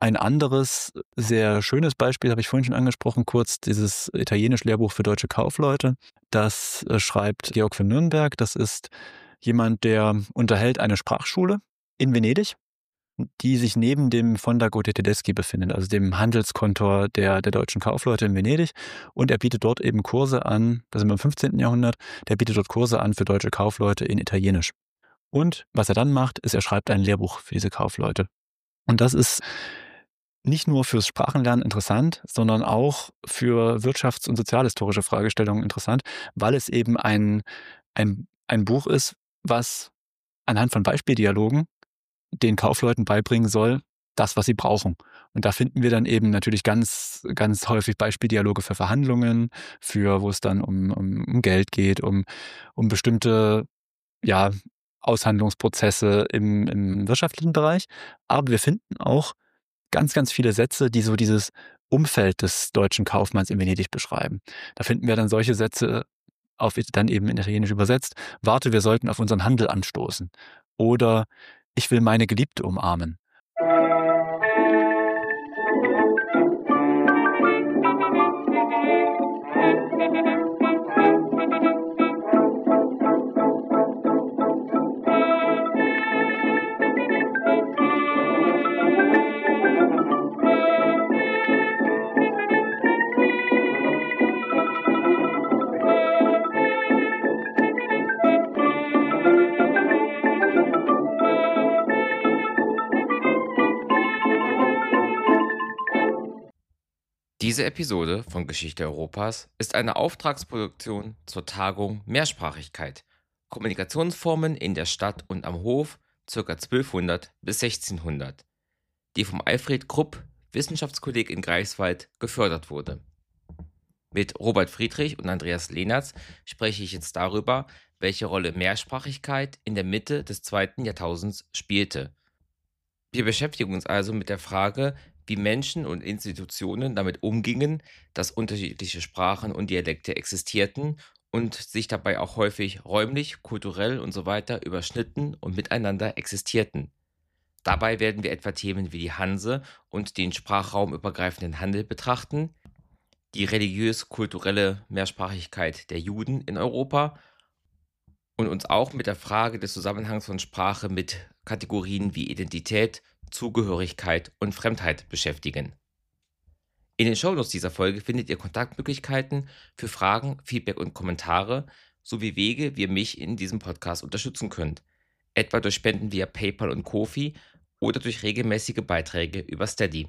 ein anderes sehr schönes Beispiel habe ich vorhin schon angesprochen, kurz dieses Italienisch-Lehrbuch für deutsche Kaufleute. Das schreibt Georg von Nürnberg. Das ist jemand, der unterhält eine Sprachschule in Venedig, die sich neben dem Fondaco dei Tedeschi befindet, also dem Handelskontor der deutschen Kaufleute in Venedig. Und er bietet dort eben Kurse an, das sind wir im 15. Jahrhundert, der bietet dort Kurse an für deutsche Kaufleute in Italienisch. Und was er dann macht, ist, er schreibt ein Lehrbuch für diese Kaufleute. Und das ist nicht nur fürs Sprachenlernen interessant, sondern auch für wirtschafts- und sozialhistorische Fragestellungen interessant, weil es eben ein Buch ist, was anhand von Beispieldialogen den Kaufleuten beibringen soll, das, was sie brauchen. Und da finden wir dann eben natürlich ganz, ganz häufig Beispieldialoge für Verhandlungen, wo es dann um Geld geht, um bestimmte, ja, Aushandlungsprozesse im wirtschaftlichen Bereich. Aber wir finden auch ganz, ganz viele Sätze, die so dieses Umfeld des deutschen Kaufmanns in Venedig beschreiben. Da finden wir dann solche Sätze, dann eben in Italienisch übersetzt: Warte, wir sollten auf unseren Handel anstoßen. Oder ich will meine Geliebte umarmen. Diese Episode von Geschichte Europas ist eine Auftragsproduktion zur Tagung Mehrsprachigkeit. Kommunikationsformen in der Stadt und am Hof ca. 1200 bis 1600, die vom Alfred Krupp, Wissenschaftskolleg in Greifswald, gefördert wurde. Mit Robert Friedrich und Andreas Lehnertz spreche ich jetzt darüber, welche Rolle Mehrsprachigkeit in der Mitte des 2. Jahrtausends spielte. Wir beschäftigen uns also mit der Frage, wie Menschen und Institutionen damit umgingen, dass unterschiedliche Sprachen und Dialekte existierten und sich dabei auch häufig räumlich, kulturell und so weiter überschnitten und miteinander existierten. Dabei werden wir etwa Themen wie die Hanse und den sprachraumübergreifenden Handel betrachten, die religiös-kulturelle Mehrsprachigkeit der Juden in Europa und uns auch mit der Frage des Zusammenhangs von Sprache mit Kategorien wie Identität, Zugehörigkeit und Fremdheit beschäftigen. In den Shownotes dieser Folge findet ihr Kontaktmöglichkeiten für Fragen, Feedback und Kommentare sowie Wege, wie ihr mich in diesem Podcast unterstützen könnt, etwa durch Spenden via PayPal und Ko-fi oder durch regelmäßige Beiträge über Steady.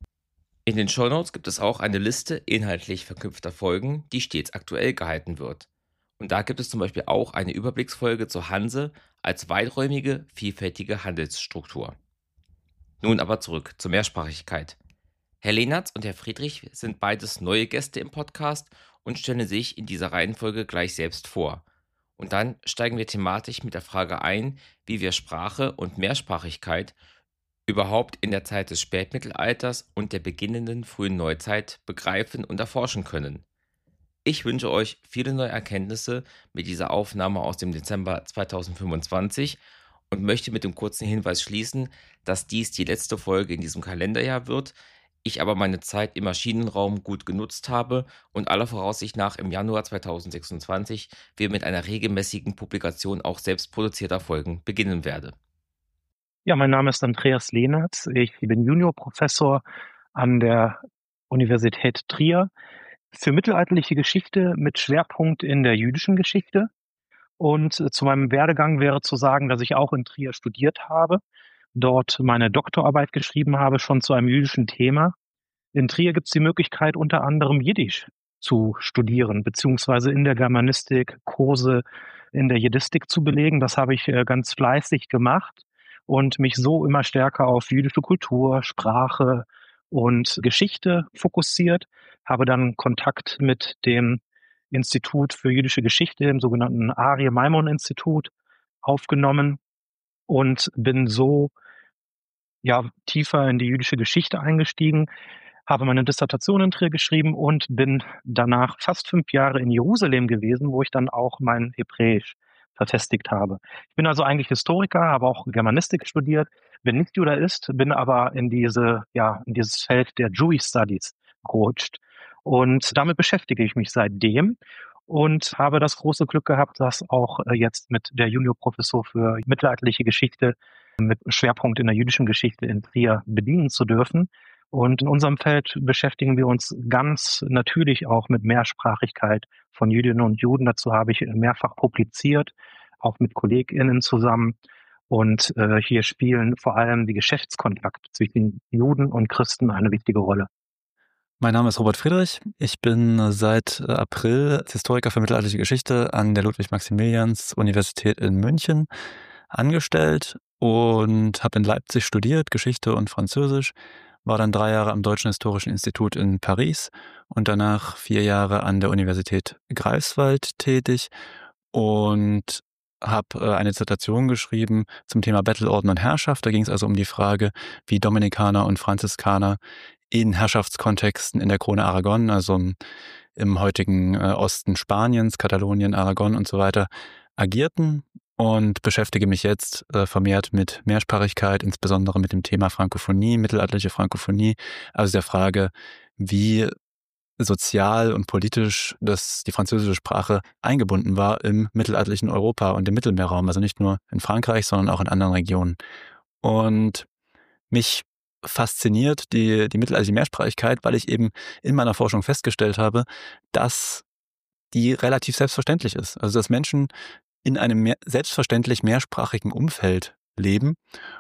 In den Shownotes gibt es auch eine Liste inhaltlich verknüpfter Folgen, die stets aktuell gehalten wird. Und da gibt es zum Beispiel auch eine Überblicksfolge zur Hanse als weiträumige, vielfältige Handelsstruktur. Nun aber zurück zur Mehrsprachigkeit. Herr Lehnertz und Herr Friedrich sind beides neue Gäste im Podcast und stellen sich in dieser Reihenfolge gleich selbst vor. Und dann steigen wir thematisch mit der Frage ein, wie wir Sprache und Mehrsprachigkeit überhaupt in der Zeit des Spätmittelalters und der beginnenden frühen Neuzeit begreifen und erforschen können. Ich wünsche euch viele neue Erkenntnisse mit dieser Aufnahme aus dem Dezember 2025 und möchte mit dem kurzen Hinweis schließen, dass dies die letzte Folge in diesem Kalenderjahr wird, ich aber meine Zeit im Maschinenraum gut genutzt habe und aller Voraussicht nach im Januar 2026 wir mit einer regelmäßigen Publikation auch selbst produzierter Folgen beginnen werde. Ja, mein Name ist Andreas Lehnertz. Ich bin Juniorprofessor an der Universität Trier für mittelalterliche Geschichte mit Schwerpunkt in der jüdischen Geschichte. Und zu meinem Werdegang wäre zu sagen, dass ich auch in Trier studiert habe, dort meine Doktorarbeit geschrieben habe, schon zu einem jüdischen Thema. In Trier gibt es die Möglichkeit, unter anderem Jiddisch zu studieren, beziehungsweise in der Germanistik Kurse in der Jiddistik zu belegen. Das habe ich ganz fleißig gemacht und mich so immer stärker auf jüdische Kultur, Sprache und Geschichte fokussiert, habe dann Kontakt mit dem Institut für jüdische Geschichte, dem sogenannten Aryeh Maimon Institut, aufgenommen und bin so tiefer in die jüdische Geschichte eingestiegen, habe meine Dissertation in Trier geschrieben und bin danach fast 5 Jahre in Jerusalem gewesen, wo ich dann auch mein Hebräisch verfestigt habe. Ich bin also eigentlich Historiker, habe auch Germanistik studiert, bin nicht Judaist, bin aber in dieses Feld der Jewish Studies gerutscht. Und damit beschäftige ich mich seitdem und habe das große Glück gehabt, das auch jetzt mit der Juniorprofessur für mittelalterliche Geschichte mit Schwerpunkt in der jüdischen Geschichte in Trier bedienen zu dürfen. Und in unserem Feld beschäftigen wir uns ganz natürlich auch mit Mehrsprachigkeit von Jüdinnen und Juden. Dazu habe ich mehrfach publiziert, auch mit KollegInnen zusammen. Und hier spielen vor allem die Geschäftskontakte zwischen Juden und Christen eine wichtige Rolle. Mein Name ist Robert Friedrich. Ich bin seit April als Historiker für mittelalterliche Geschichte an der Ludwig-Maximilians-Universität in München angestellt und habe in Leipzig studiert, Geschichte und Französisch, war dann 3 Jahre am Deutschen Historischen Institut in Paris und danach 4 Jahre an der Universität Greifswald tätig und habe eine Dissertation geschrieben zum Thema Bettelorden und Herrschaft. Da ging es also um die Frage, wie Dominikaner und Franziskaner in Herrschaftskontexten in der Krone Aragon, also im heutigen Osten Spaniens, Katalonien, Aragon und so weiter, agierten und beschäftige mich jetzt vermehrt mit Mehrsprachigkeit, insbesondere mit dem Thema Frankophonie, mittelalterliche Frankophonie, also der Frage, wie sozial und politisch die französische Sprache eingebunden war im mittelalterlichen Europa und im Mittelmeerraum, also nicht nur in Frankreich, sondern auch in anderen Regionen. Und mich fasziniert die mittelalterliche Mehrsprachigkeit, weil ich eben in meiner Forschung festgestellt habe, dass die relativ selbstverständlich ist. Also dass Menschen in einem selbstverständlich mehrsprachigen Umfeld leben.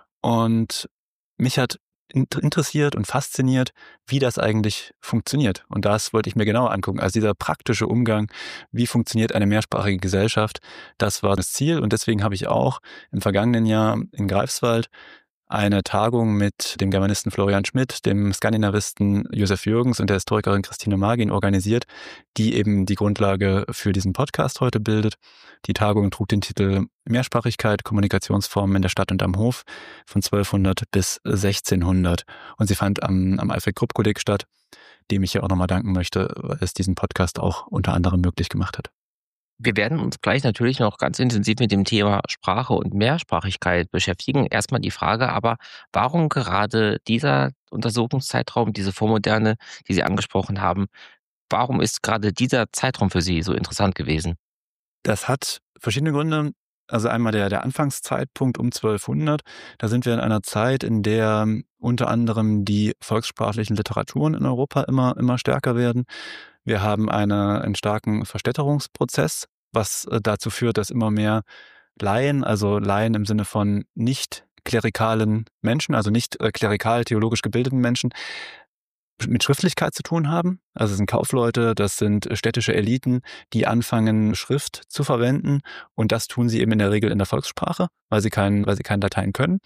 Und mich hat interessiert und fasziniert, wie das eigentlich funktioniert. Und das wollte ich mir genauer angucken. Also dieser praktische Umgang, wie funktioniert eine mehrsprachige Gesellschaft, das war das Ziel. Und deswegen habe ich auch im vergangenen Jahr in Greifswald eine Tagung mit dem Germanisten Florian Schmidt, dem Skandinavisten Josef Jürgens und der Historikerin Christine Magin organisiert, die eben die Grundlage für diesen Podcast heute bildet. Die Tagung trug den Titel Mehrsprachigkeit, Kommunikationsformen in der Stadt und am Hof von 1200 bis 1600. Und sie fand am Alfred-Krupp-Kolleg statt, dem ich ja auch nochmal danken möchte, weil es diesen Podcast auch unter anderem möglich gemacht hat. Wir werden uns gleich natürlich noch ganz intensiv mit dem Thema Sprache und Mehrsprachigkeit beschäftigen. Erstmal die Frage aber, warum gerade dieser Untersuchungszeitraum, diese Vormoderne, die Sie angesprochen haben, warum ist gerade dieser Zeitraum für Sie so interessant gewesen? Das hat verschiedene Gründe. Also einmal der Anfangszeitpunkt um 1200. Da sind wir in einer Zeit, in der unter anderem die volkssprachlichen Literaturen in Europa immer stärker werden. Wir haben einen starken Verstädterungsprozess, was dazu führt, dass immer mehr Laien, also Laien im Sinne von nicht klerikalen Menschen, also nicht klerikal theologisch gebildeten Menschen, mit Schriftlichkeit zu tun haben. Also es sind Kaufleute, das sind städtische Eliten, die anfangen, Schrift zu verwenden. Und das tun sie eben in der Regel in der Volkssprache, weil sie kein Latein können.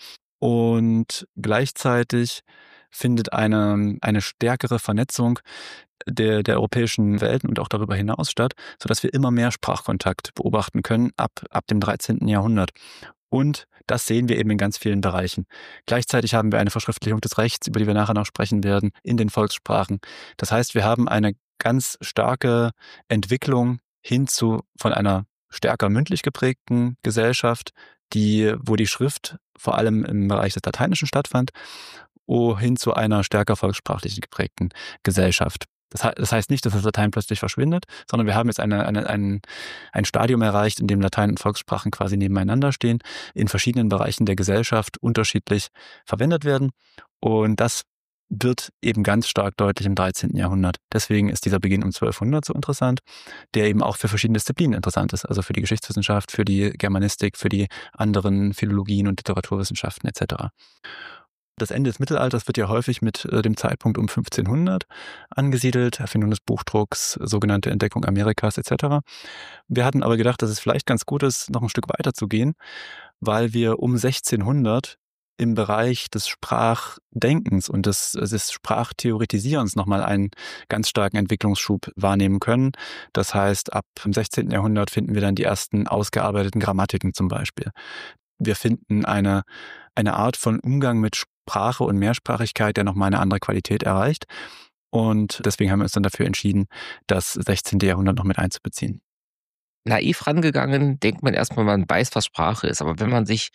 Und gleichzeitig findet eine stärkere Vernetzung der europäischen Welten und auch darüber hinaus statt, sodass wir immer mehr Sprachkontakt beobachten können ab dem 13. Jahrhundert. Und das sehen wir eben in ganz vielen Bereichen. Gleichzeitig haben wir eine Verschriftlichung des Rechts, über die wir nachher noch sprechen werden, in den Volkssprachen. Das heißt, wir haben eine ganz starke Entwicklung von einer stärker mündlich geprägten Gesellschaft, wo die Schrift vor allem im Bereich des Lateinischen stattfand, hin zu einer stärker volkssprachlich geprägten Gesellschaft. Das heißt nicht, dass das Latein plötzlich verschwindet, sondern wir haben jetzt ein Stadium erreicht, in dem Latein und Volkssprachen quasi nebeneinander stehen, in verschiedenen Bereichen der Gesellschaft unterschiedlich verwendet werden. Und das wird eben ganz stark deutlich im 13. Jahrhundert. Deswegen ist dieser Beginn um 1200 so interessant, der eben auch für verschiedene Disziplinen interessant ist, also für die Geschichtswissenschaft, für die Germanistik, für die anderen Philologien und Literaturwissenschaften etc. Das Ende des Mittelalters wird ja häufig mit dem Zeitpunkt um 1500 angesiedelt, Erfindung des Buchdrucks, sogenannte Entdeckung Amerikas etc. Wir hatten aber gedacht, dass es vielleicht ganz gut ist, noch ein Stück weiter zu gehen, weil wir um 1600 im Bereich des Sprachdenkens und des Sprachtheoretisierens nochmal einen ganz starken Entwicklungsschub wahrnehmen können. Das heißt, ab dem 16. Jahrhundert finden wir dann die ersten ausgearbeiteten Grammatiken zum Beispiel. Wir finden eine Art von Umgang mit Sprache und Mehrsprachigkeit, der nochmal eine andere Qualität erreicht. Und deswegen haben wir uns dann dafür entschieden, das 16. Jahrhundert noch mit einzubeziehen. Naiv rangegangen, denkt man erstmal, man weiß, was Sprache ist. Aber wenn man sich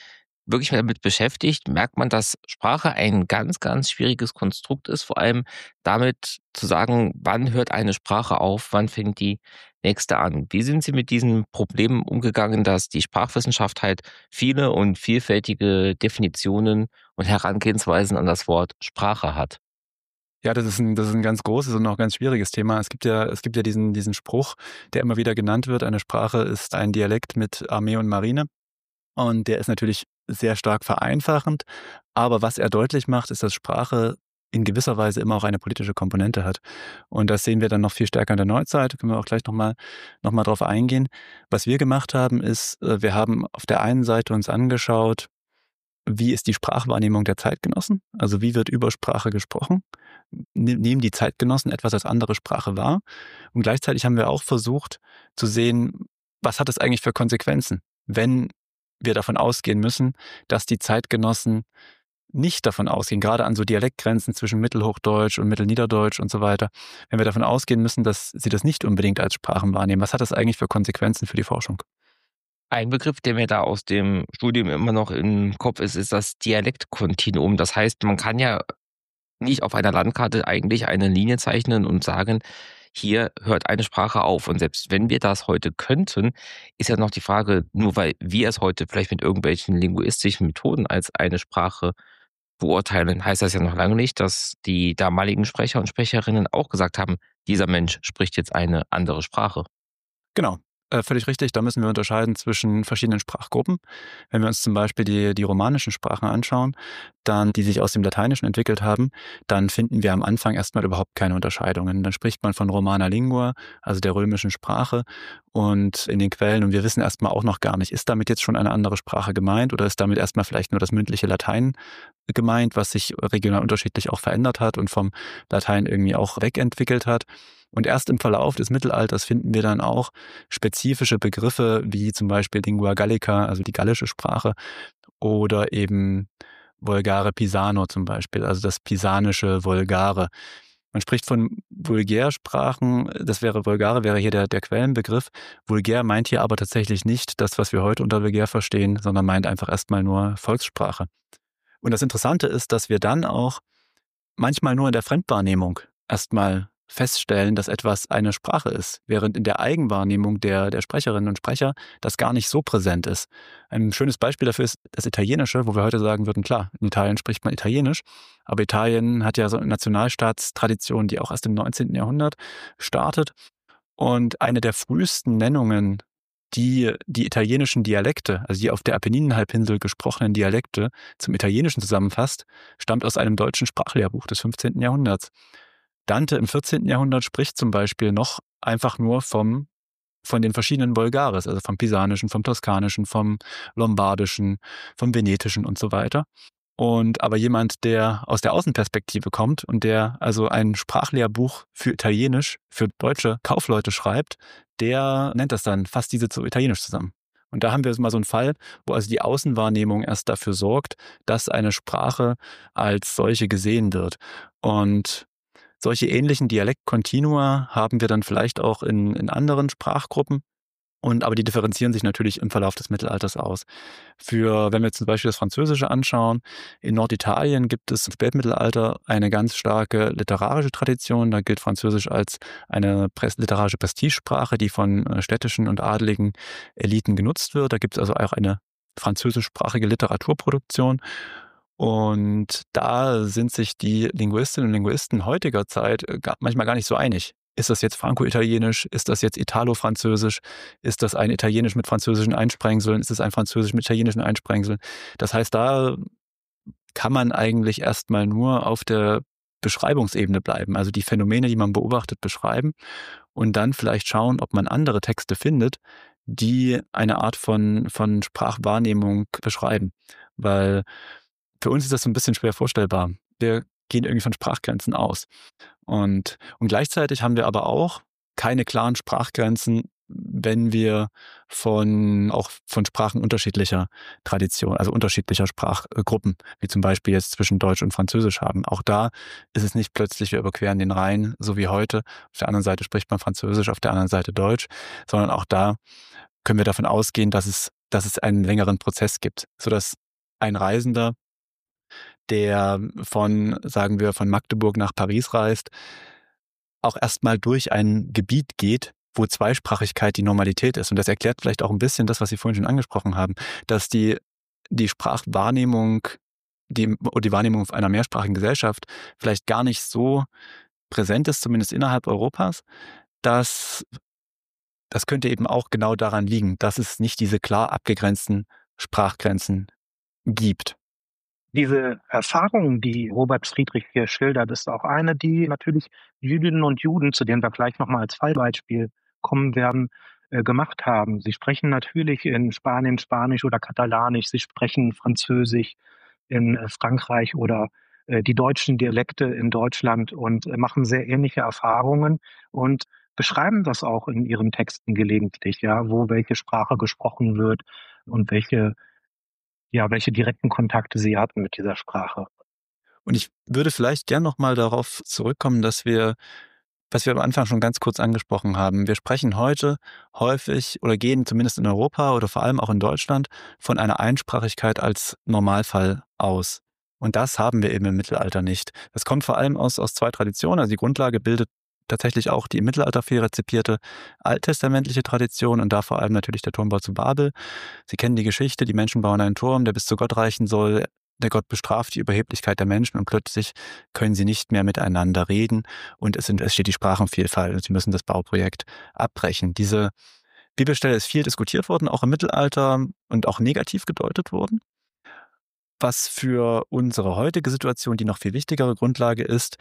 wirklich mal damit beschäftigt, merkt man, dass Sprache ein ganz, ganz schwieriges Konstrukt ist, vor allem damit zu sagen, wann hört eine Sprache auf, wann fängt die nächste an. Wie sind Sie mit diesen Problemen umgegangen, dass die Sprachwissenschaft halt viele und vielfältige Definitionen und Herangehensweisen an das Wort Sprache hat? Ja, das ist ein ganz großes und auch ganz schwieriges Thema. Es gibt ja diesen Spruch, der immer wieder genannt wird: Eine Sprache ist ein Dialekt mit Armee und Marine. Und der ist natürlich sehr stark vereinfachend. Aber was er deutlich macht, ist, dass Sprache in gewisser Weise immer auch eine politische Komponente hat. Und das sehen wir dann noch viel stärker in der Neuzeit. Da können wir auch gleich noch mal drauf eingehen. Was wir gemacht haben, ist, wir haben auf der einen Seite uns angeschaut, wie ist die Sprachwahrnehmung der Zeitgenossen? Also wie wird über Sprache gesprochen? Nehmen die Zeitgenossen etwas als andere Sprache wahr? Und gleichzeitig haben wir auch versucht zu sehen, was hat es eigentlich für Konsequenzen, wenn wir davon ausgehen müssen, dass die Zeitgenossen nicht davon ausgehen, gerade an so Dialektgrenzen zwischen Mittelhochdeutsch und Mittelniederdeutsch und so weiter, wenn wir davon ausgehen müssen, dass sie das nicht unbedingt als Sprachen wahrnehmen, was hat das eigentlich für Konsequenzen für die Forschung? Ein Begriff, der mir da aus dem Studium immer noch im Kopf ist, ist das Dialektkontinuum. Das heißt, man kann ja nicht auf einer Landkarte eigentlich eine Linie zeichnen und sagen, hier hört eine Sprache auf. Und selbst wenn wir das heute könnten, ist ja noch die Frage, nur weil wir es heute vielleicht mit irgendwelchen linguistischen Methoden als eine Sprache beurteilen, heißt das ja noch lange nicht, dass die damaligen Sprecher und Sprecherinnen auch gesagt haben, dieser Mensch spricht jetzt eine andere Sprache. Genau, völlig richtig. Da müssen wir unterscheiden zwischen verschiedenen Sprachgruppen. Wenn wir uns zum Beispiel die romanischen Sprachen anschauen, die sich aus dem Lateinischen entwickelt haben, dann finden wir am Anfang erstmal überhaupt keine Unterscheidungen. Dann spricht man von Romana Lingua, also der römischen Sprache, und in den Quellen, und wir wissen erstmal auch noch gar nicht, ist damit jetzt schon eine andere Sprache gemeint oder ist damit erstmal vielleicht nur das mündliche Latein gemeint, was sich regional unterschiedlich auch verändert hat und vom Latein irgendwie auch wegentwickelt hat. Und erst im Verlauf des Mittelalters finden wir dann auch spezifische Begriffe wie zum Beispiel Lingua Gallica, also die gallische Sprache, oder eben Volgare Pisano zum Beispiel, also das pisanische Volgare. Man spricht von Vulgärsprachen, Vulgare wäre hier der Quellenbegriff. Vulgär meint hier aber tatsächlich nicht das, was wir heute unter Vulgär verstehen, sondern meint einfach erstmal nur Volkssprache. Und das Interessante ist, dass wir dann auch manchmal nur in der Fremdwahrnehmung erstmal feststellen, dass etwas eine Sprache ist, während in der Eigenwahrnehmung der Sprecherinnen und Sprecher das gar nicht so präsent ist. Ein schönes Beispiel dafür ist das Italienische, wo wir heute sagen würden, klar, in Italien spricht man Italienisch, aber Italien hat ja so eine Nationalstaatstradition, die auch erst im 19. Jahrhundert startet. Und eine der frühesten Nennungen, die italienischen Dialekte, also die auf der Apenninenhalbinsel gesprochenen Dialekte zum Italienischen zusammenfasst, stammt aus einem deutschen Sprachlehrbuch des 15. Jahrhunderts. Dante im 14. Jahrhundert spricht zum Beispiel noch einfach nur von den verschiedenen Vulgares, also vom Pisanischen, vom Toskanischen, vom Lombardischen, vom Venetischen und so weiter. Und aber jemand, der aus der Außenperspektive kommt und der also ein Sprachlehrbuch für Italienisch, für deutsche Kaufleute schreibt, der nennt das dann, fasst diese zu Italienisch zusammen. Und da haben wir mal so einen Fall, wo also die Außenwahrnehmung erst dafür sorgt, dass eine Sprache als solche gesehen wird. Und solche ähnlichen Dialektkontinua haben wir dann vielleicht auch in anderen Sprachgruppen. Aber die differenzieren sich natürlich im Verlauf des Mittelalters aus. Wenn wir zum Beispiel das Französische anschauen, in Norditalien gibt es im Spätmittelalter eine ganz starke literarische Tradition. Da gilt Französisch als eine literarische Prestigesprache, die von städtischen und adeligen Eliten genutzt wird. Da gibt es also auch eine französischsprachige Literaturproduktion. Und da sind sich die Linguistinnen und Linguisten heutiger Zeit manchmal gar nicht so einig. Ist das jetzt Franco-Italienisch? Ist das jetzt Italo-Französisch? Ist das ein Italienisch mit französischen Einsprengseln? Ist es ein Französisch mit italienischen Einsprengseln? Das heißt, da kann man eigentlich erstmal nur auf der Beschreibungsebene bleiben, also die Phänomene, die man beobachtet, beschreiben und dann vielleicht schauen, ob man andere Texte findet, die eine Art von Sprachwahrnehmung beschreiben. Weil für uns ist das so ein bisschen schwer vorstellbar. Wir gehen irgendwie von Sprachgrenzen aus. Und gleichzeitig haben wir aber auch keine klaren Sprachgrenzen, wenn wir auch von Sprachen unterschiedlicher Tradition, also unterschiedlicher Sprachgruppen, wie zum Beispiel jetzt zwischen Deutsch und Französisch haben. Auch da ist es nicht plötzlich, wir überqueren den Rhein, so wie heute. Auf der anderen Seite spricht man Französisch, auf der anderen Seite Deutsch, sondern auch da können wir davon ausgehen, dass es einen längeren Prozess gibt, sodass ein Reisender, der sagen wir, von Magdeburg nach Paris reist, auch erstmal durch ein Gebiet geht, wo Zweisprachigkeit die Normalität ist. Und das erklärt vielleicht auch ein bisschen das, was Sie vorhin schon angesprochen haben, dass die Sprachwahrnehmung, die Wahrnehmung einer mehrsprachigen Gesellschaft vielleicht gar nicht so präsent ist, zumindest innerhalb Europas. Das könnte eben auch genau daran liegen, dass es nicht diese klar abgegrenzten Sprachgrenzen gibt. Diese Erfahrung, die Robert Friedrich hier schildert, ist auch eine, die natürlich Jüdinnen und Juden, zu denen wir gleich nochmal als Fallbeispiel kommen werden, gemacht haben. Sie sprechen natürlich in Spanien Spanisch oder Katalanisch, sie sprechen Französisch in Frankreich oder die deutschen Dialekte in Deutschland und machen sehr ähnliche Erfahrungen und beschreiben das auch in ihren Texten gelegentlich, ja, wo welche Sprache gesprochen wird und welche direkten Kontakte sie hatten mit dieser Sprache. Und ich würde vielleicht gern nochmal darauf zurückkommen, was wir am Anfang schon ganz kurz angesprochen haben. Wir sprechen heute häufig oder gehen zumindest in Europa oder vor allem auch in Deutschland von einer Einsprachigkeit als Normalfall aus. Und das haben wir eben im Mittelalter nicht. Das kommt vor allem aus zwei Traditionen. Also die Grundlage bildet tatsächlich auch die im Mittelalter viel rezipierte alttestamentliche Tradition und da vor allem natürlich der Turmbau zu Babel. Sie kennen die Geschichte, die Menschen bauen einen Turm, der bis zu Gott reichen soll. Der Gott bestraft die Überheblichkeit der Menschen und plötzlich können sie nicht mehr miteinander reden und es steht die Sprachenvielfalt und sie müssen das Bauprojekt abbrechen. Diese Bibelstelle ist viel diskutiert worden, auch im Mittelalter und auch negativ gedeutet worden. Was für unsere heutige Situation die noch viel wichtigere Grundlage ist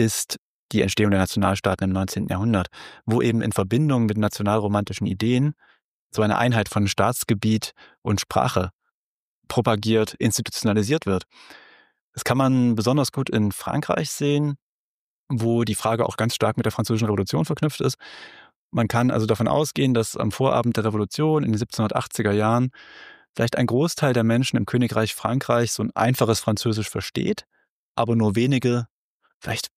die Entstehung der Nationalstaaten im 19. Jahrhundert, wo eben in Verbindung mit nationalromantischen Ideen so eine Einheit von Staatsgebiet und Sprache propagiert, institutionalisiert wird. Das kann man besonders gut in Frankreich sehen, wo die Frage auch ganz stark mit der Französischen Revolution verknüpft ist. Man kann also davon ausgehen, dass am Vorabend der Revolution in den 1780er Jahren vielleicht ein Großteil der Menschen im Königreich Frankreich so ein einfaches Französisch versteht, aber nur wenige, vielleicht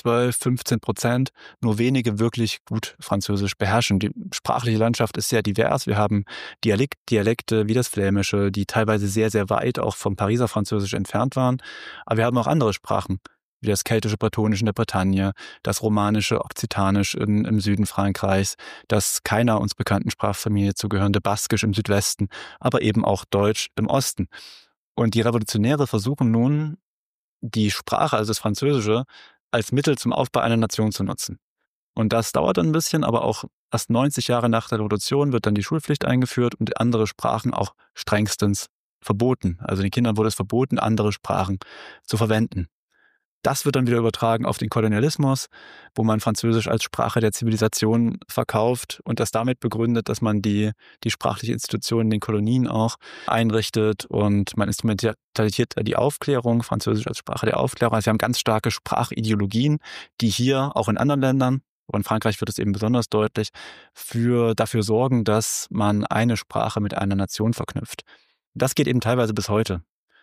12-15%, nur wenige wirklich gut Französisch beherrschen. Die sprachliche Landschaft ist sehr divers. Wir haben Dialekte wie das Flämische, die teilweise sehr, sehr weit auch vom Pariser Französisch entfernt waren. Aber wir haben auch andere Sprachen, wie das keltische Bretonisch in der Bretagne, das romanische Okzitanisch im Süden Frankreichs, das keiner uns bekannten Sprachfamilie zugehörende Baskisch im Südwesten, aber eben auch Deutsch im Osten. Und die Revolutionäre versuchen nun, die Sprache, also das Französische, als Mittel zum Aufbau einer Nation zu nutzen. Und das dauert ein bisschen, aber auch erst 90 Jahre nach der Revolution wird dann die Schulpflicht eingeführt und andere Sprachen auch strengstens verboten. Also den Kindern wurde es verboten, andere Sprachen zu verwenden. Das wird dann wieder übertragen auf den Kolonialismus, wo man Französisch als Sprache der Zivilisation verkauft und das damit begründet, dass man die sprachliche Institution in den Kolonien auch einrichtet und man instrumentalisiert die Aufklärung, Französisch als Sprache der Aufklärung. Also wir haben ganz starke Sprachideologien, die hier auch in anderen Ländern, und in Frankreich wird es eben besonders deutlich, dafür sorgen, dass man eine Sprache mit einer Nation verknüpft. Das geht eben teilweise bis heute.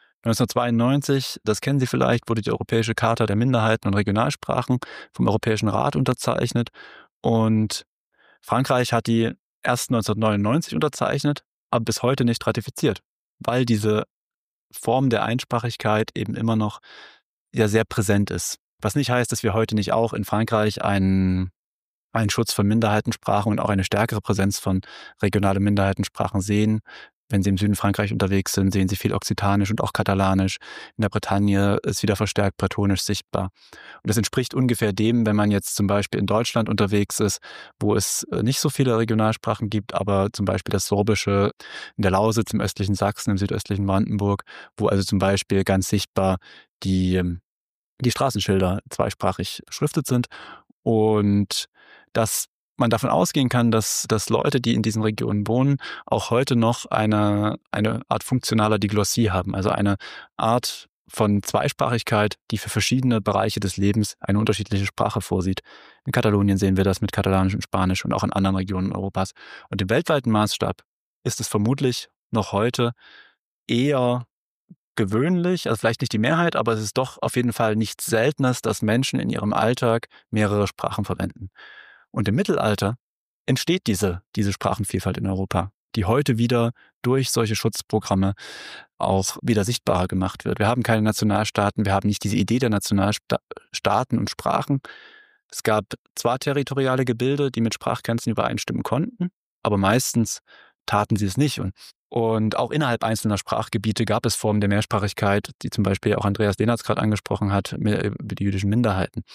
1992, das kennen Sie vielleicht, wurde die Europäische Charta der Minderheiten und Regionalsprachen vom Europäischen Rat unterzeichnet und Frankreich hat die erst 1999 unterzeichnet, aber bis heute nicht ratifiziert, weil diese Form der Einsprachigkeit eben immer noch sehr präsent ist. Was nicht heißt, dass wir heute nicht auch in Frankreich einen Schutz von Minderheitensprachen und auch eine stärkere Präsenz von regionalen Minderheitensprachen sehen. Wenn Sie im Süden Frankreich unterwegs sind, sehen Sie viel Okzitanisch und auch Katalanisch. In der Bretagne ist wieder verstärkt Bretonisch sichtbar. Und das entspricht ungefähr dem, wenn man jetzt zum Beispiel in Deutschland unterwegs ist, wo es nicht so viele Regionalsprachen gibt, aber zum Beispiel das Sorbische in der Lausitz, im östlichen Sachsen, im südöstlichen Brandenburg, wo also zum Beispiel ganz sichtbar die Straßenschilder zweisprachig beschriftet sind und dass man davon ausgehen kann, dass Leute, die in diesen Regionen wohnen, auch heute noch eine Art funktionaler Diglossie haben, also eine Art von Zweisprachigkeit, die für verschiedene Bereiche des Lebens eine unterschiedliche Sprache vorsieht. In Katalonien sehen wir das mit Katalanisch und Spanisch und auch in anderen Regionen Europas. Und im weltweiten Maßstab ist es vermutlich noch heute eher gewöhnlich, also vielleicht nicht die Mehrheit, aber es ist doch auf jeden Fall nichts Seltenes, dass Menschen in ihrem Alltag mehrere Sprachen verwenden. Und im Mittelalter entsteht diese Sprachenvielfalt in Europa, die heute wieder durch solche Schutzprogramme auch wieder sichtbarer gemacht wird. Wir haben keine Nationalstaaten, wir haben nicht diese Idee der Nationalstaaten und Sprachen. Es gab zwar territoriale Gebilde, die mit Sprachgrenzen übereinstimmen konnten, aber meistens taten sie es nicht. Und auch innerhalb einzelner Sprachgebiete gab es Formen der Mehrsprachigkeit, die zum Beispiel auch Andreas Lehnertz gerade angesprochen hat, über die jüdischen Minderheiten.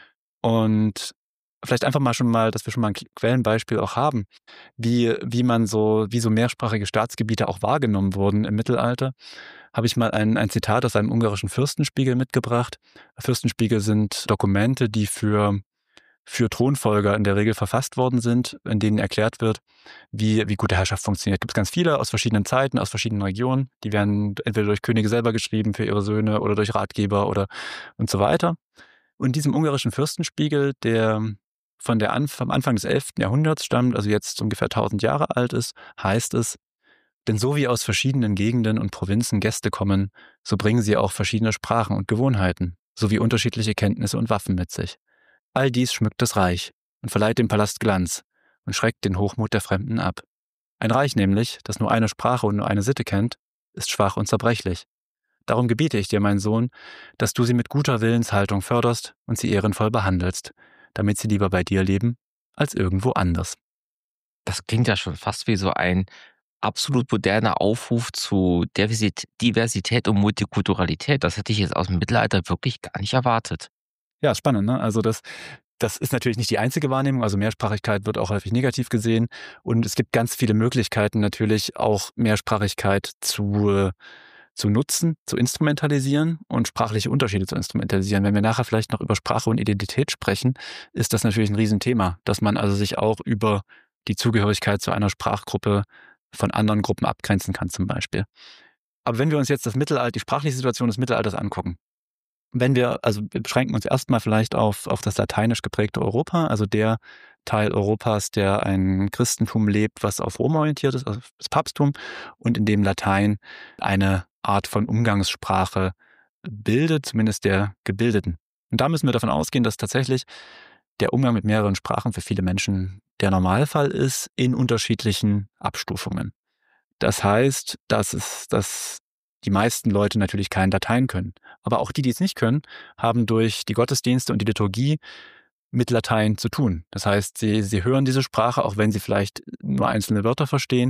Und vielleicht einfach mal, dass wir schon mal ein Quellenbeispiel auch haben, wie so mehrsprachige Staatsgebiete auch wahrgenommen wurden im Mittelalter, habe ich mal ein Zitat aus einem ungarischen Fürstenspiegel mitgebracht. Fürstenspiegel sind Dokumente, die für Thronfolger in der Regel verfasst worden sind, in denen erklärt wird, wie gute Herrschaft funktioniert. Es gibt ganz viele aus verschiedenen Zeiten, aus verschiedenen Regionen. Die werden entweder durch Könige selber geschrieben für ihre Söhne oder durch Ratgeber und so weiter. Und in diesem ungarischen Fürstenspiegel, der vom Anfang des 11. Jahrhunderts stammt, also jetzt ungefähr 1000 Jahre alt ist, heißt es: Denn so wie aus verschiedenen Gegenden und Provinzen Gäste kommen, so bringen sie auch verschiedene Sprachen und Gewohnheiten, sowie unterschiedliche Kenntnisse und Waffen mit sich. All dies schmückt das Reich und verleiht dem Palast Glanz und schreckt den Hochmut der Fremden ab. Ein Reich nämlich, das nur eine Sprache und nur eine Sitte kennt, ist schwach und zerbrechlich. Darum gebiete ich dir, mein Sohn, dass du sie mit guter Willenshaltung förderst und sie ehrenvoll behandelst, damit sie lieber bei dir leben als irgendwo anders. Das klingt ja schon fast wie so ein absolut moderner Aufruf zu Diversität und Multikulturalität. Das hätte ich jetzt aus dem Mittelalter wirklich gar nicht erwartet. Ja, spannend, ne? Also das ist natürlich nicht die einzige Wahrnehmung. Also Mehrsprachigkeit wird auch häufig negativ gesehen. Und es gibt ganz viele Möglichkeiten natürlich auch Mehrsprachigkeit zu nutzen, zu instrumentalisieren und sprachliche Unterschiede zu instrumentalisieren. Wenn wir nachher vielleicht noch über Sprache und Identität sprechen, ist das natürlich ein Riesenthema, dass man also sich auch über die Zugehörigkeit zu einer Sprachgruppe von anderen Gruppen abgrenzen kann zum Beispiel. Aber wenn wir uns jetzt die sprachliche Situation des Mittelalters angucken, wir beschränken uns erstmal vielleicht auf das lateinisch geprägte Europa, also der Teil Europas, der ein Christentum lebt, was auf Rom orientiert ist, also das Papsttum, und in dem Latein eine Art von Umgangssprache bildet, zumindest der Gebildeten. Und da müssen wir davon ausgehen, dass tatsächlich der Umgang mit mehreren Sprachen für viele Menschen der Normalfall ist, in unterschiedlichen Abstufungen. Das heißt, dass die meisten Leute natürlich kein Latein können. Aber auch die es nicht können, haben durch die Gottesdienste und die Liturgie mit Latein zu tun. Das heißt, sie hören diese Sprache, auch wenn sie vielleicht nur einzelne Wörter verstehen.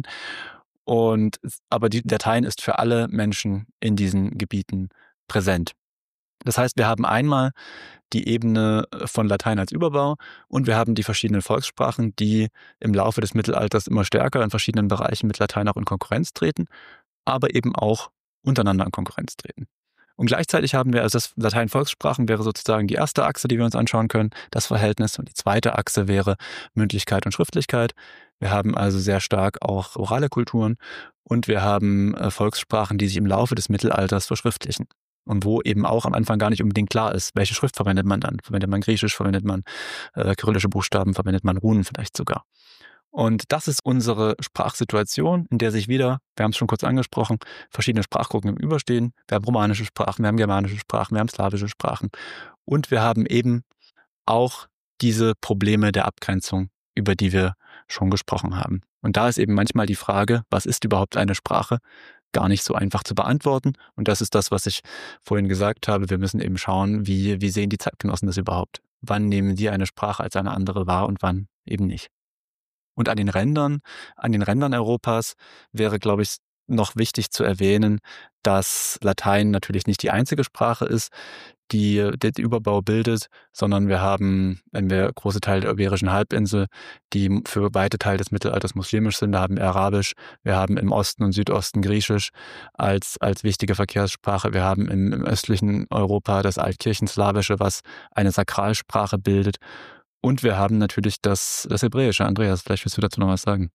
Aber die Latein ist für alle Menschen in diesen Gebieten präsent. Das heißt, wir haben einmal die Ebene von Latein als Überbau und wir haben die verschiedenen Volkssprachen, die im Laufe des Mittelalters immer stärker in verschiedenen Bereichen mit Latein auch in Konkurrenz treten, aber eben auch untereinander in Konkurrenz treten. Und gleichzeitig haben wir, also das Latein-Volkssprachen wäre sozusagen die erste Achse, die wir uns anschauen können, das Verhältnis. Und die zweite Achse wäre Mündlichkeit und Schriftlichkeit. Wir haben also sehr stark auch orale Kulturen und wir haben Volkssprachen, die sich im Laufe des Mittelalters verschriftlichen. Und wo eben auch am Anfang gar nicht unbedingt klar ist, welche Schrift verwendet man dann. Verwendet man Griechisch, verwendet man kyrillische Buchstaben, verwendet man Runen vielleicht sogar. Und das ist unsere Sprachsituation, in der sich wieder, wir haben es schon kurz angesprochen, verschiedene Sprachgruppen gegenüberstehen. Wir haben romanische Sprachen, wir haben germanische Sprachen, wir haben slawische Sprachen. Und wir haben eben auch diese Probleme der Abgrenzung, über die wir schon gesprochen haben. Und da ist eben manchmal die Frage, was ist überhaupt eine Sprache, gar nicht so einfach zu beantworten. Und das ist das, was ich vorhin gesagt habe. Wir müssen eben schauen, wie sehen die Zeitgenossen das überhaupt? Wann nehmen die eine Sprache als eine andere wahr und wann eben nicht? Und an den Rändern Europas wäre, glaube ich, noch wichtig zu erwähnen, dass Latein natürlich nicht die einzige Sprache ist, die den Überbau bildet, sondern wir haben, wenn wir große Teile der Iberischen Halbinsel, die für weite Teile des Mittelalters muslimisch sind, da haben wir Arabisch, wir haben im Osten und Südosten Griechisch als wichtige Verkehrssprache, wir haben im östlichen Europa das Altkirchenslawische, was eine Sakralsprache bildet. Und wir haben natürlich das Hebräische. Andreas, vielleicht willst du dazu noch was sagen.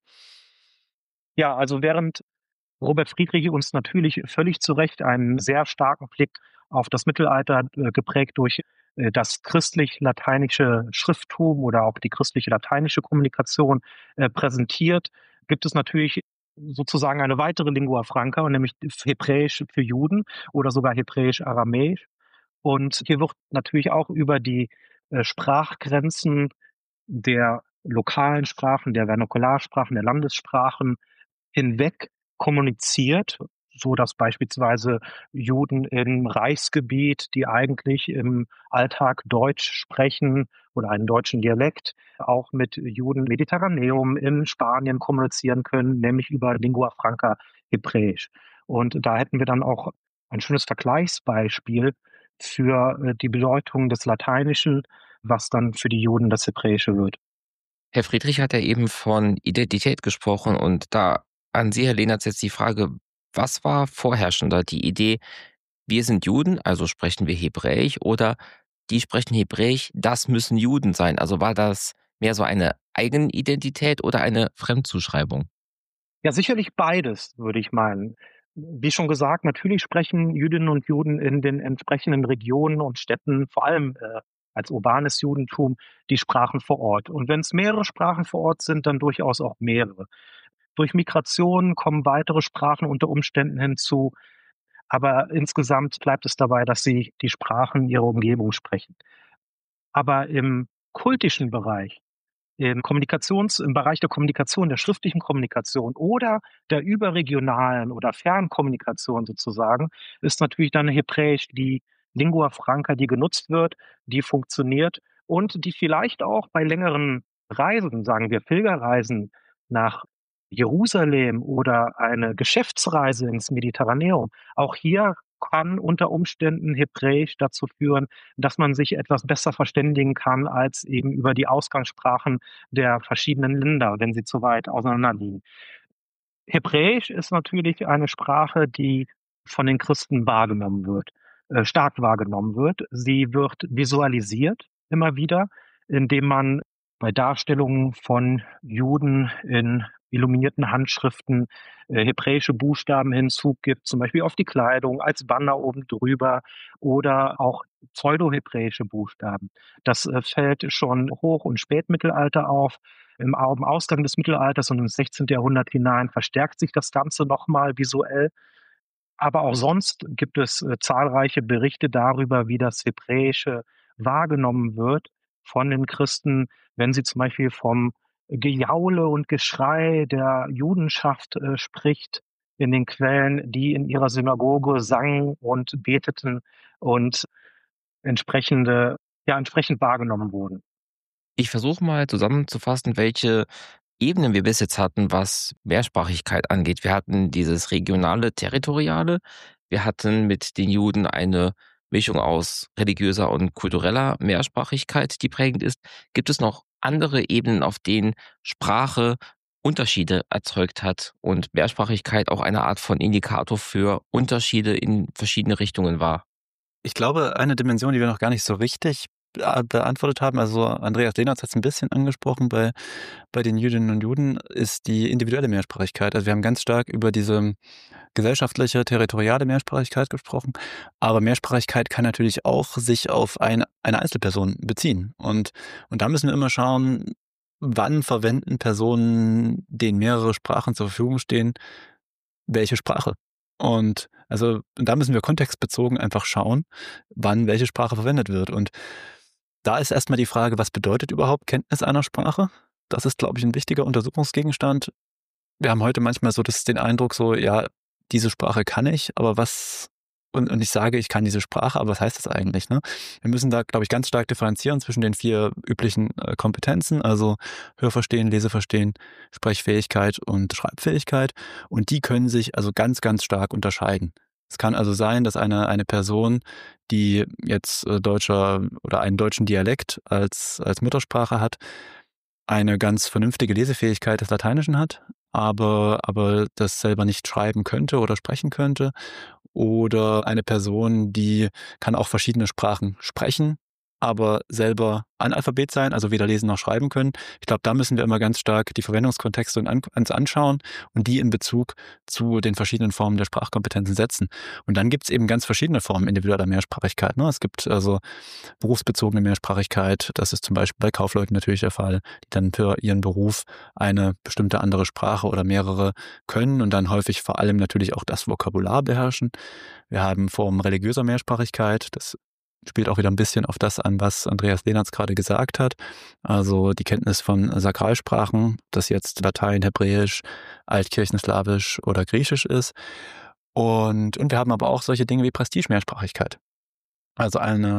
Ja, also während Robert Friedrich uns natürlich völlig zu Recht einen sehr starken Blick auf das Mittelalter geprägt durch das christlich-lateinische Schrifttum oder auch die christliche-lateinische Kommunikation präsentiert, gibt es natürlich sozusagen eine weitere Lingua franca, und nämlich Hebräisch für Juden oder sogar Hebräisch-Aramäisch. Und hier wird natürlich auch über die Sprachgrenzen der lokalen Sprachen, der Vernakularsprachen, der Landessprachen hinweg kommuniziert, so dass beispielsweise Juden im Reichsgebiet, die eigentlich im Alltag Deutsch sprechen oder einen deutschen Dialekt, auch mit Juden Mediterraneum in Spanien kommunizieren können, nämlich über Lingua Franca Hebräisch. Und da hätten wir dann auch ein schönes Vergleichsbeispiel für die Bedeutung des Lateinischen, was dann für die Juden das Hebräische wird. Herr Friedrich hat ja eben von Identität gesprochen und da an Sie, Herr Lehnertz, jetzt die Frage, was war vorherrschender? Die Idee, wir sind Juden, also sprechen wir Hebräisch, oder die sprechen Hebräisch, das müssen Juden sein? Also war das mehr so eine Eigenidentität oder eine Fremdzuschreibung? Ja, sicherlich beides, würde ich meinen. Wie schon gesagt, natürlich sprechen Jüdinnen und Juden in den entsprechenden Regionen und Städten, vor allem als urbanes Judentum, die Sprachen vor Ort. Und wenn es mehrere Sprachen vor Ort sind, dann durchaus auch mehrere. Durch Migration kommen weitere Sprachen unter Umständen hinzu, aber insgesamt bleibt es dabei, dass sie die Sprachen ihrer Umgebung sprechen. Aber im kultischen Bereich, im Bereich der Kommunikation, der schriftlichen Kommunikation oder der überregionalen oder Fernkommunikation sozusagen, ist natürlich dann Hebräisch die Lingua Franca, die genutzt wird, die funktioniert und die vielleicht auch bei längeren Reisen, sagen wir Pilgerreisen nach Jerusalem oder eine Geschäftsreise ins Mediterraneum, auch hier kann unter Umständen Hebräisch dazu führen, dass man sich etwas besser verständigen kann als eben über die Ausgangssprachen der verschiedenen Länder, wenn sie zu weit auseinander liegen. Hebräisch ist natürlich eine Sprache, die von den Christen wahrgenommen wird, stark wahrgenommen wird. Sie wird visualisiert immer wieder, indem man bei Darstellungen von Juden in illuminierten Handschriften hebräische Buchstaben hinzugibt, zum Beispiel auf die Kleidung, als Banner oben drüber oder auch pseudohebräische Buchstaben. Das fällt schon Hoch- und Spätmittelalter auf. Im Ausgang des Mittelalters und ins 16. Jahrhundert hinein verstärkt sich das Ganze nochmal visuell. Aber auch sonst gibt es zahlreiche Berichte darüber, wie das Hebräische wahrgenommen wird von den Christen, wenn sie zum Beispiel vom Gejaule und Geschrei der Judenschaft spricht in den Quellen, die in ihrer Synagoge sangen und beteten und entsprechend wahrgenommen wurden. Ich versuche mal zusammenzufassen, welche Ebenen wir bis jetzt hatten, was Mehrsprachigkeit angeht. Wir hatten dieses regionale, territoriale. Wir hatten mit den Juden eine Mischung aus religiöser und kultureller Mehrsprachigkeit, die prägend ist. Gibt es noch andere Ebenen, auf denen Sprache Unterschiede erzeugt hat und Mehrsprachigkeit auch eine Art von Indikator für Unterschiede in verschiedene Richtungen war? Ich glaube, eine Dimension, die wir noch gar nicht so richtig beantwortet haben, also Andreas Lehnertz hat es ein bisschen angesprochen bei den Jüdinnen und Juden, ist die individuelle Mehrsprachigkeit. Also wir haben ganz stark über diese gesellschaftliche, territoriale Mehrsprachigkeit gesprochen, aber Mehrsprachigkeit kann natürlich auch sich auf eine Einzelperson beziehen. Und da müssen wir immer schauen, wann verwenden Personen, denen mehrere Sprachen zur Verfügung stehen, welche Sprache. Und also da müssen wir kontextbezogen einfach schauen, wann welche Sprache verwendet wird. Und da ist erstmal die Frage, was bedeutet überhaupt Kenntnis einer Sprache? Das ist, glaube ich, ein wichtiger Untersuchungsgegenstand. Wir haben heute manchmal so den Eindruck, so, ja, diese Sprache kann ich, aber was, und ich sage, ich kann diese Sprache, aber was heißt das eigentlich? Ne? Wir müssen da, glaube ich, ganz stark differenzieren zwischen den 4 üblichen Kompetenzen, also Hörverstehen, Leseverstehen, Sprechfähigkeit und Schreibfähigkeit. Und die können sich also ganz, ganz stark unterscheiden. Es kann also sein, dass eine Person, die jetzt deutscher oder einen deutschen Dialekt als Muttersprache hat, eine ganz vernünftige Lesefähigkeit des Lateinischen hat, aber das selber nicht schreiben könnte oder sprechen könnte. Oder eine Person, die kann auch verschiedene Sprachen sprechen, aber selber Analphabet sein, also weder lesen noch schreiben können. Ich glaube, da müssen wir immer ganz stark die Verwendungskontexte uns anschauen und die in Bezug zu den verschiedenen Formen der Sprachkompetenzen setzen. Und dann gibt es eben ganz verschiedene Formen individueller Mehrsprachigkeit. Ne? Es gibt also berufsbezogene Mehrsprachigkeit. Das ist zum Beispiel bei Kaufleuten natürlich der Fall, die dann für ihren Beruf eine bestimmte andere Sprache oder mehrere können und dann häufig vor allem natürlich auch das Vokabular beherrschen. Wir haben Formen religiöser Mehrsprachigkeit. Das spielt auch wieder ein bisschen auf das an, was Andreas Lehnertz gerade gesagt hat. Also die Kenntnis von Sakralsprachen, das jetzt Latein, Hebräisch, Altkirchenslawisch oder Griechisch ist. Und wir haben aber auch solche Dinge wie Prestige-Mehrsprachigkeit. Also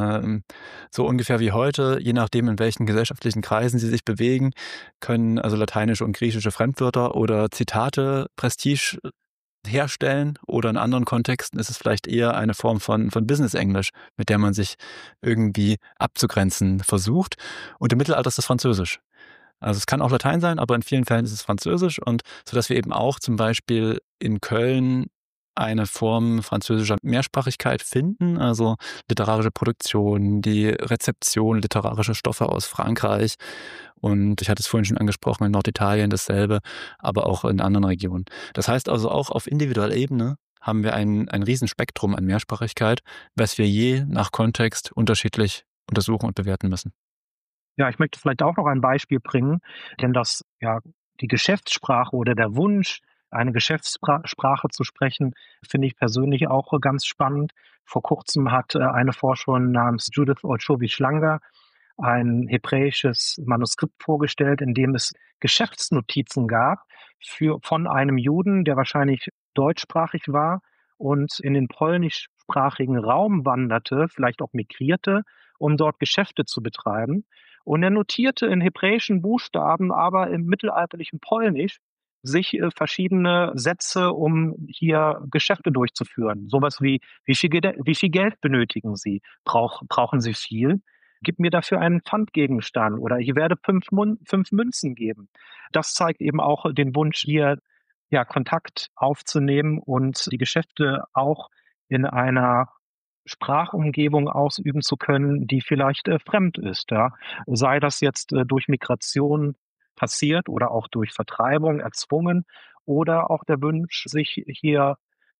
so ungefähr wie heute, je nachdem, in welchen gesellschaftlichen Kreisen Sie sich bewegen, können also lateinische und griechische Fremdwörter oder Zitate Prestige herstellen, oder in anderen Kontexten ist es vielleicht eher eine Form von Business-Englisch, mit der man sich irgendwie abzugrenzen versucht. Und im Mittelalter ist das Französisch. Also es kann auch Latein sein, aber in vielen Fällen ist es Französisch, und so dass wir eben auch zum Beispiel in Köln eine Form französischer Mehrsprachigkeit finden, also literarische Produktion, die Rezeption literarischer Stoffe aus Frankreich, und ich hatte es vorhin schon angesprochen, in Norditalien dasselbe, aber auch in anderen Regionen. Das heißt also, auch auf individueller Ebene haben wir ein Riesenspektrum an Mehrsprachigkeit, was wir je nach Kontext unterschiedlich untersuchen und bewerten müssen. Ja, ich möchte vielleicht auch noch ein Beispiel bringen, denn die Geschäftssprache oder der Wunsch, eine Geschäftssprache zu sprechen, finde ich persönlich auch ganz spannend. Vor kurzem hat eine Forscherin namens Judith Olszowi-Schlanger ein hebräisches Manuskript vorgestellt, in dem es Geschäftsnotizen gab von einem Juden, der wahrscheinlich deutschsprachig war und in den polnischsprachigen Raum wanderte, vielleicht auch migrierte, um dort Geschäfte zu betreiben. Und er notierte in hebräischen Buchstaben, aber im mittelalterlichen Polnisch sich verschiedene Sätze, um hier Geschäfte durchzuführen. Sowas wie: wie viel Geld benötigen Sie? Brauchen Sie viel? Gib mir dafür einen Pfandgegenstand, oder ich werde 5 Münzen geben. Das zeigt eben auch den Wunsch, hier Kontakt aufzunehmen und die Geschäfte auch in einer Sprachumgebung ausüben zu können, die vielleicht fremd ist, ja. Sei das jetzt durch Migration passiert oder auch durch Vertreibung erzwungen, oder auch der Wunsch, sich hier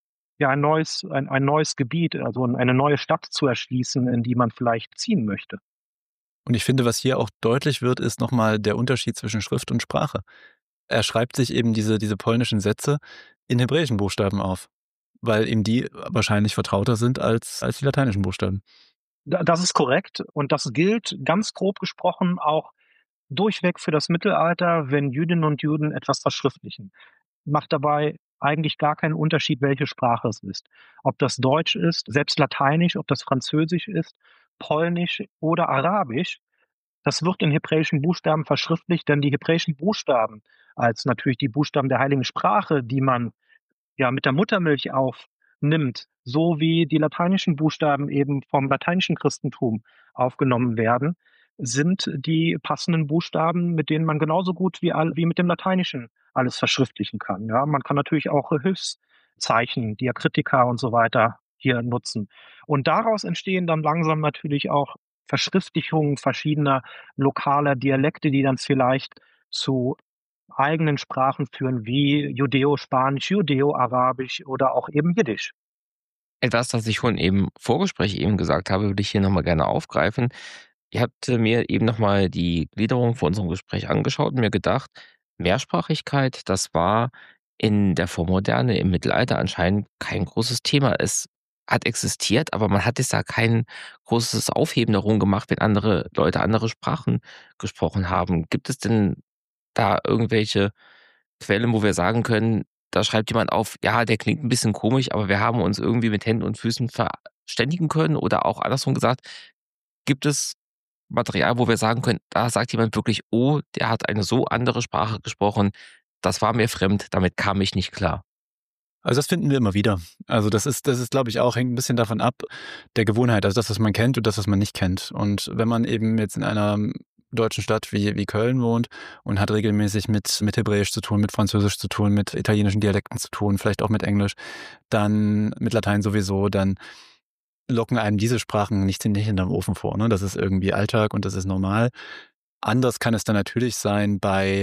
ein neues Gebiet, also eine neue Stadt zu erschließen, in die man vielleicht ziehen möchte. Und ich finde, was hier auch deutlich wird, ist nochmal der Unterschied zwischen Schrift und Sprache. Er schreibt sich eben diese polnischen Sätze in hebräischen Buchstaben auf, weil ihm die wahrscheinlich vertrauter sind als die lateinischen Buchstaben. Das ist korrekt, und das gilt ganz grob gesprochen auch durchweg für das Mittelalter, wenn Jüdinnen und Juden etwas verschriftlichen. Macht dabei eigentlich gar keinen Unterschied, welche Sprache es ist. Ob das Deutsch ist, selbst Lateinisch, ob das Französisch ist, Polnisch oder Arabisch. Das wird in hebräischen Buchstaben verschriftlicht, denn die hebräischen Buchstaben, als natürlich die Buchstaben der heiligen Sprache, die man mit der Muttermilch aufnimmt, so wie die lateinischen Buchstaben eben vom lateinischen Christentum aufgenommen werden, sind die passenden Buchstaben, mit denen man genauso gut wie mit dem Lateinischen alles verschriftlichen kann. Ja, man kann natürlich auch Hilfszeichen, Diakritika und so weiter hier nutzen. Und daraus entstehen dann langsam natürlich auch Verschriftlichungen verschiedener lokaler Dialekte, die dann vielleicht zu eigenen Sprachen führen, wie Judäo-Spanisch, Judäo-Arabisch oder auch eben Jiddisch. Etwas, das ich schon im Vorgespräch eben gesagt habe, würde ich hier nochmal gerne aufgreifen. Ihr habt mir eben nochmal die Gliederung vor unserem Gespräch angeschaut und mir gedacht, Mehrsprachigkeit, das war in der Vormoderne, im Mittelalter anscheinend kein großes Thema. Es hat existiert, aber man hat jetzt da kein großes Aufheben darum gemacht, wenn andere Leute andere Sprachen gesprochen haben. Gibt es denn da irgendwelche Quellen, wo wir sagen können, da schreibt jemand auf, ja, der klingt ein bisschen komisch, aber wir haben uns irgendwie mit Händen und Füßen verständigen können? Oder auch andersrum gesagt, gibt es Material, wo wir sagen können, da sagt jemand wirklich: „Oh, der hat eine so andere Sprache gesprochen, das war mir fremd, damit kam ich nicht klar.“ Also das finden wir immer wieder. Also das ist, glaube ich, auch, hängt ein bisschen davon ab, der Gewohnheit, also das, was man kennt und das, was man nicht kennt. Und wenn man eben jetzt in einer deutschen Stadt wie Köln wohnt und hat regelmäßig mit Hebräisch zu tun, mit Französisch zu tun, mit italienischen Dialekten zu tun, vielleicht auch mit Englisch, dann mit Latein sowieso, dann locken einem diese Sprachen nicht hinterm Ofen vor, ne? Das ist irgendwie Alltag und das ist normal. Anders kann es dann natürlich sein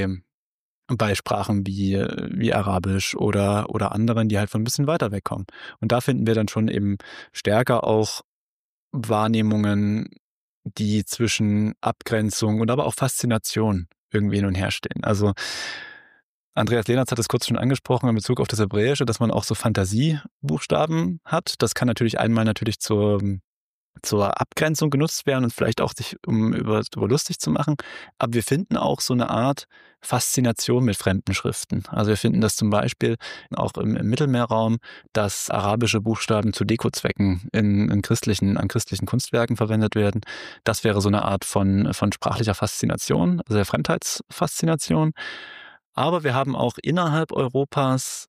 bei Sprachen wie Arabisch oder anderen, die halt von ein bisschen weiter wegkommen. Und da finden wir dann schon eben stärker auch Wahrnehmungen, die zwischen Abgrenzung und aber auch Faszination irgendwie hin und her stehen. Also, Andreas Lehnertz hat es kurz schon angesprochen in Bezug auf das Hebräische, dass man auch so Fantasiebuchstaben hat. Das kann natürlich einmal zur zur Abgrenzung genutzt werden und vielleicht auch sich über lustig zu machen. Aber wir finden auch so eine Art Faszination mit fremden Schriften. Also wir finden das zum Beispiel auch im Mittelmeerraum, dass arabische Buchstaben zu Dekozwecken an christlichen Kunstwerken verwendet werden. Das wäre so eine Art von sprachlicher Faszination, also der Fremdheitsfaszination. Aber wir haben auch innerhalb Europas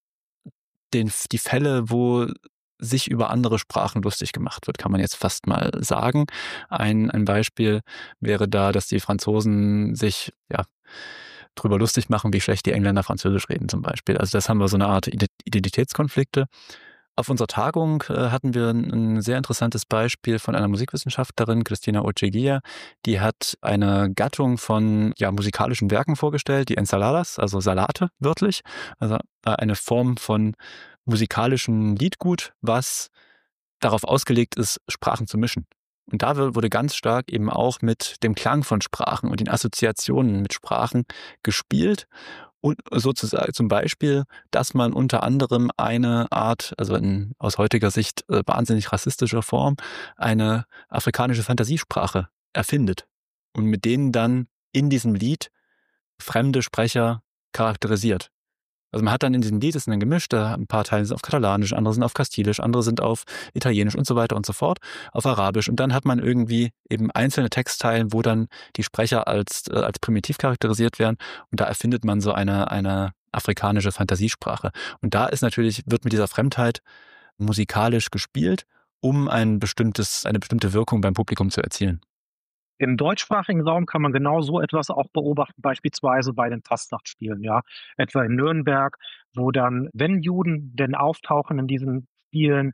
die Fälle, wo sich über andere Sprachen lustig gemacht wird, kann man jetzt fast mal sagen. Ein Beispiel wäre da, dass die Franzosen sich drüber lustig machen, wie schlecht die Engländer Französisch reden zum Beispiel. Also das haben wir so eine Art Identitätskonflikte. Auf unserer Tagung hatten wir ein sehr interessantes Beispiel von einer Musikwissenschaftlerin, Cristina Oceguia. Die hat eine Gattung von musikalischen Werken vorgestellt, die Ensaladas, also Salate wörtlich, also eine Form von musikalischem Liedgut, was darauf ausgelegt ist, Sprachen zu mischen. Und da wurde ganz stark eben auch mit dem Klang von Sprachen und den Assoziationen mit Sprachen gespielt. Und sozusagen zum Beispiel, dass man unter anderem eine Art, also aus heutiger Sicht wahnsinnig rassistischer Form, eine afrikanische Fantasiesprache erfindet und mit denen dann in diesem Lied fremde Sprecher charakterisiert. Also man hat dann in diesem Lied, ist dann gemischt, ein paar Teile sind auf Katalanisch, andere sind auf Kastilisch, andere sind auf Italienisch und so weiter und so fort, auf Arabisch. Und dann hat man irgendwie eben einzelne Textteilen, wo dann die Sprecher als primitiv charakterisiert werden. Und da erfindet man so eine afrikanische Fantasiesprache. Und da wird mit dieser Fremdheit musikalisch gespielt, um eine bestimmte Wirkung beim Publikum zu erzielen. Im deutschsprachigen Raum kann man genau so etwas auch beobachten, beispielsweise bei den Fastnachtsspielen, ja. Etwa in Nürnberg, wo dann, wenn Juden denn auftauchen in diesen Spielen,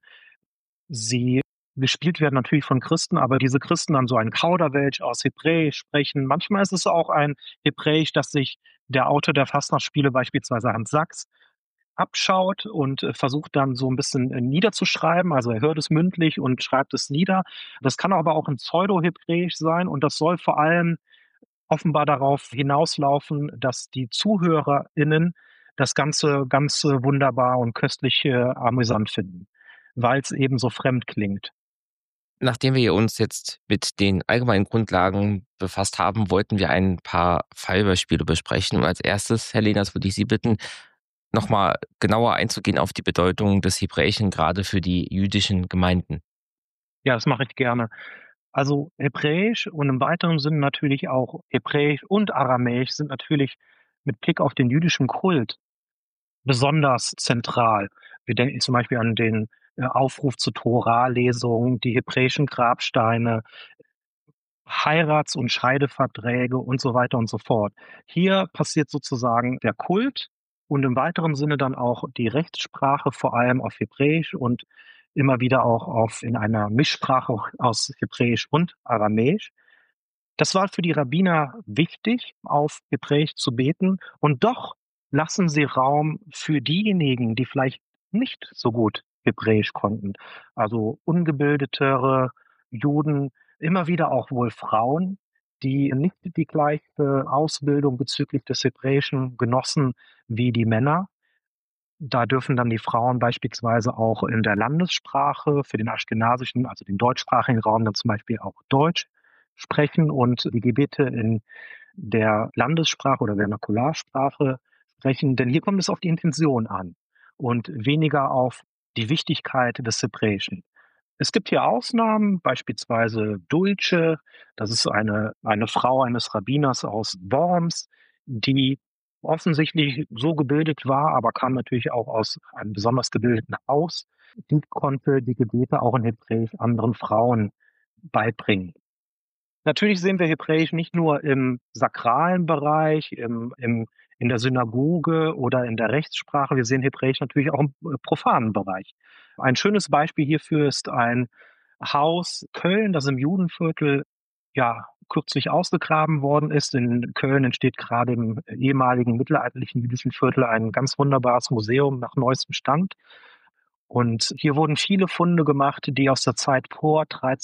sie gespielt werden natürlich von Christen, aber diese Christen dann so ein Kauderwelsch aus Hebräisch sprechen. Manchmal ist es auch ein Hebräisch, das sich der Autor der Fastnachtsspiele, beispielsweise Hans Sachs, abschaut und versucht dann so ein bisschen niederzuschreiben. Also er hört es mündlich und schreibt es nieder. Das kann aber auch 'n Pseudo-Hebräisch sein und das soll vor allem offenbar darauf hinauslaufen, dass die ZuhörerInnen das Ganze ganz wunderbar und köstlich amüsant finden, weil's eben so fremd klingt. Nachdem wir uns jetzt mit den allgemeinen Grundlagen befasst haben, wollten wir ein paar Fallbeispiele besprechen. Und als erstes, Herr Lehners, würde ich Sie bitten, noch mal genauer einzugehen auf die Bedeutung des Hebräischen gerade für die jüdischen Gemeinden. Ja, das mache ich gerne. Also Hebräisch und im weiteren Sinne natürlich auch Hebräisch und Aramäisch sind natürlich mit Blick auf den jüdischen Kult besonders zentral. Wir denken zum Beispiel an den Aufruf zur Torah-Lesung, die hebräischen Grabsteine, Heirats- und Scheideverträge und so weiter und so fort. Hier passiert sozusagen der Kult und im weiteren Sinne dann auch die Rechtssprache, vor allem auf Hebräisch und immer wieder auch in einer Mischsprache aus Hebräisch und Aramäisch. Das war für die Rabbiner wichtig, auf Hebräisch zu beten, und doch lassen sie Raum für diejenigen, die vielleicht nicht so gut Hebräisch konnten. Also ungebildetere Juden, immer wieder auch wohl Frauen, die nicht die gleiche Ausbildung bezüglich des Hebräischen genossen wie die Männer. Da dürfen dann die Frauen beispielsweise auch in der Landessprache für den aschkenasischen, also den deutschsprachigen Raum, dann zum Beispiel auch Deutsch sprechen und die Gebete in der Landessprache oder Vernakularsprache sprechen, denn hier kommt es auf die Intention an und weniger auf die Wichtigkeit des Hebräischen. Es gibt hier Ausnahmen, beispielsweise Dulce, das ist eine Frau eines Rabbiners aus Worms, die offensichtlich so gebildet war, aber kam natürlich auch aus einem besonders gebildeten Haus. Die konnte die Gebete auch in Hebräisch anderen Frauen beibringen. Natürlich sehen wir Hebräisch nicht nur im sakralen Bereich, in der Synagoge oder in der Rechtssprache. Wir sehen Hebräisch natürlich auch im profanen Bereich. Ein schönes Beispiel hierfür ist ein Haus Köln, das im Judenviertel, ja, kürzlich ausgegraben worden ist. In Köln entsteht gerade im ehemaligen mittelalterlichen jüdischen Viertel ein ganz wunderbares Museum nach neuestem Stand. Und hier wurden viele Funde gemacht, die aus der Zeit vor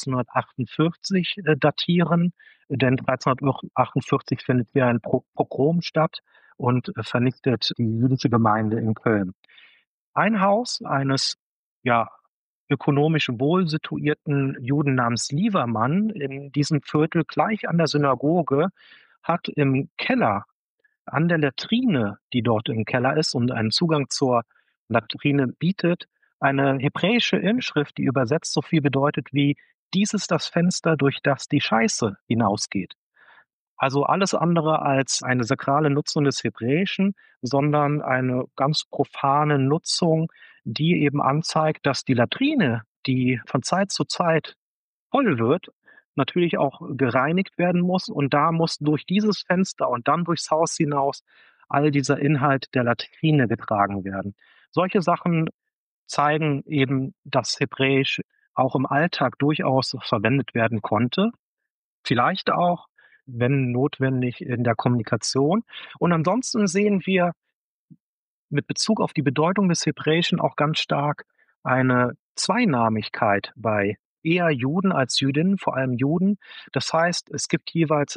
1348 datieren, denn 1348 findet hier ein Pogrom statt und vernichtet die jüdische Gemeinde in Köln. Ein Haus eines, ja, ökonomisch wohl situierten Juden namens Liebermann in diesem Viertel gleich an der Synagoge hat im Keller, an der Latrine, die dort im Keller ist und einen Zugang zur Latrine bietet, eine hebräische Inschrift, die übersetzt so viel bedeutet wie: Dies ist das Fenster, durch das die Scheiße hinausgeht. Also alles andere als eine sakrale Nutzung des Hebräischen, sondern eine ganz profane Nutzung, die eben anzeigt, dass die Latrine, die von Zeit zu Zeit voll wird, natürlich auch gereinigt werden muss. Und da muss durch dieses Fenster und dann durchs Haus hinaus all dieser Inhalt der Latrine getragen werden. Solche Sachen zeigen eben, dass Hebräisch auch im Alltag durchaus verwendet werden konnte. Vielleicht auch, wenn notwendig, in der Kommunikation. Und ansonsten sehen wir mit Bezug auf die Bedeutung des Hebräischen auch ganz stark eine Zweinamigkeit bei eher Juden als Jüdinnen, vor allem Juden. Das heißt, es gibt jeweils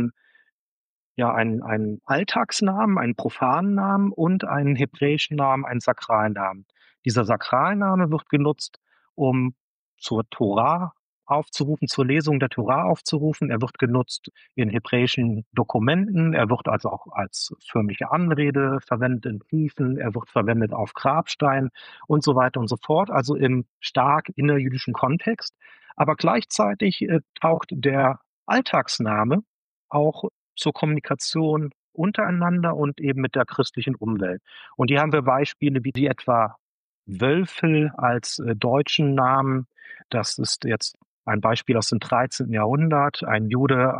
einen Alltagsnamen, einen profanen Namen und einen hebräischen Namen, einen Sakralnamen. Dieser Sakralname wird genutzt, um zur Tora aufzurufen, zur Lesung der Tora aufzurufen. Er wird genutzt in hebräischen Dokumenten. Er wird also auch als förmliche Anrede verwendet in Briefen. Er wird verwendet auf Grabsteinen und so weiter und so fort. Also im stark innerjüdischen Kontext. Aber gleichzeitig taucht der Alltagsname auch zur Kommunikation untereinander und eben mit der christlichen Umwelt. Und hier haben wir Beispiele wie etwa Wölfel als deutschen Namen. Das ist jetzt ein Beispiel aus dem 13. Jahrhundert. Ein Jude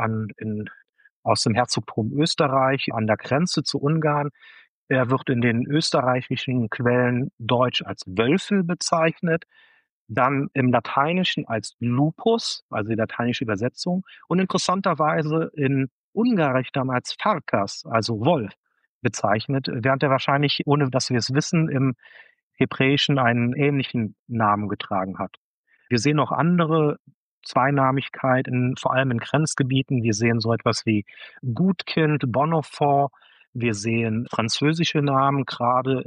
aus dem Herzogtum Österreich an der Grenze zu Ungarn. Er wird in den österreichischen Quellen deutsch als Wölfel bezeichnet, dann im Lateinischen als Lupus, also die lateinische Übersetzung, und interessanterweise in Ungarisch dann als Farkas, also Wolf, bezeichnet, während er wahrscheinlich, ohne dass wir es wissen, im Hebräischen einen ähnlichen Namen getragen hat. Wir sehen auch andere Zweinamigkeit, vor allem in Grenzgebieten. Wir sehen so etwas wie Gutkind, Bonhoeffer. Wir sehen französische Namen, gerade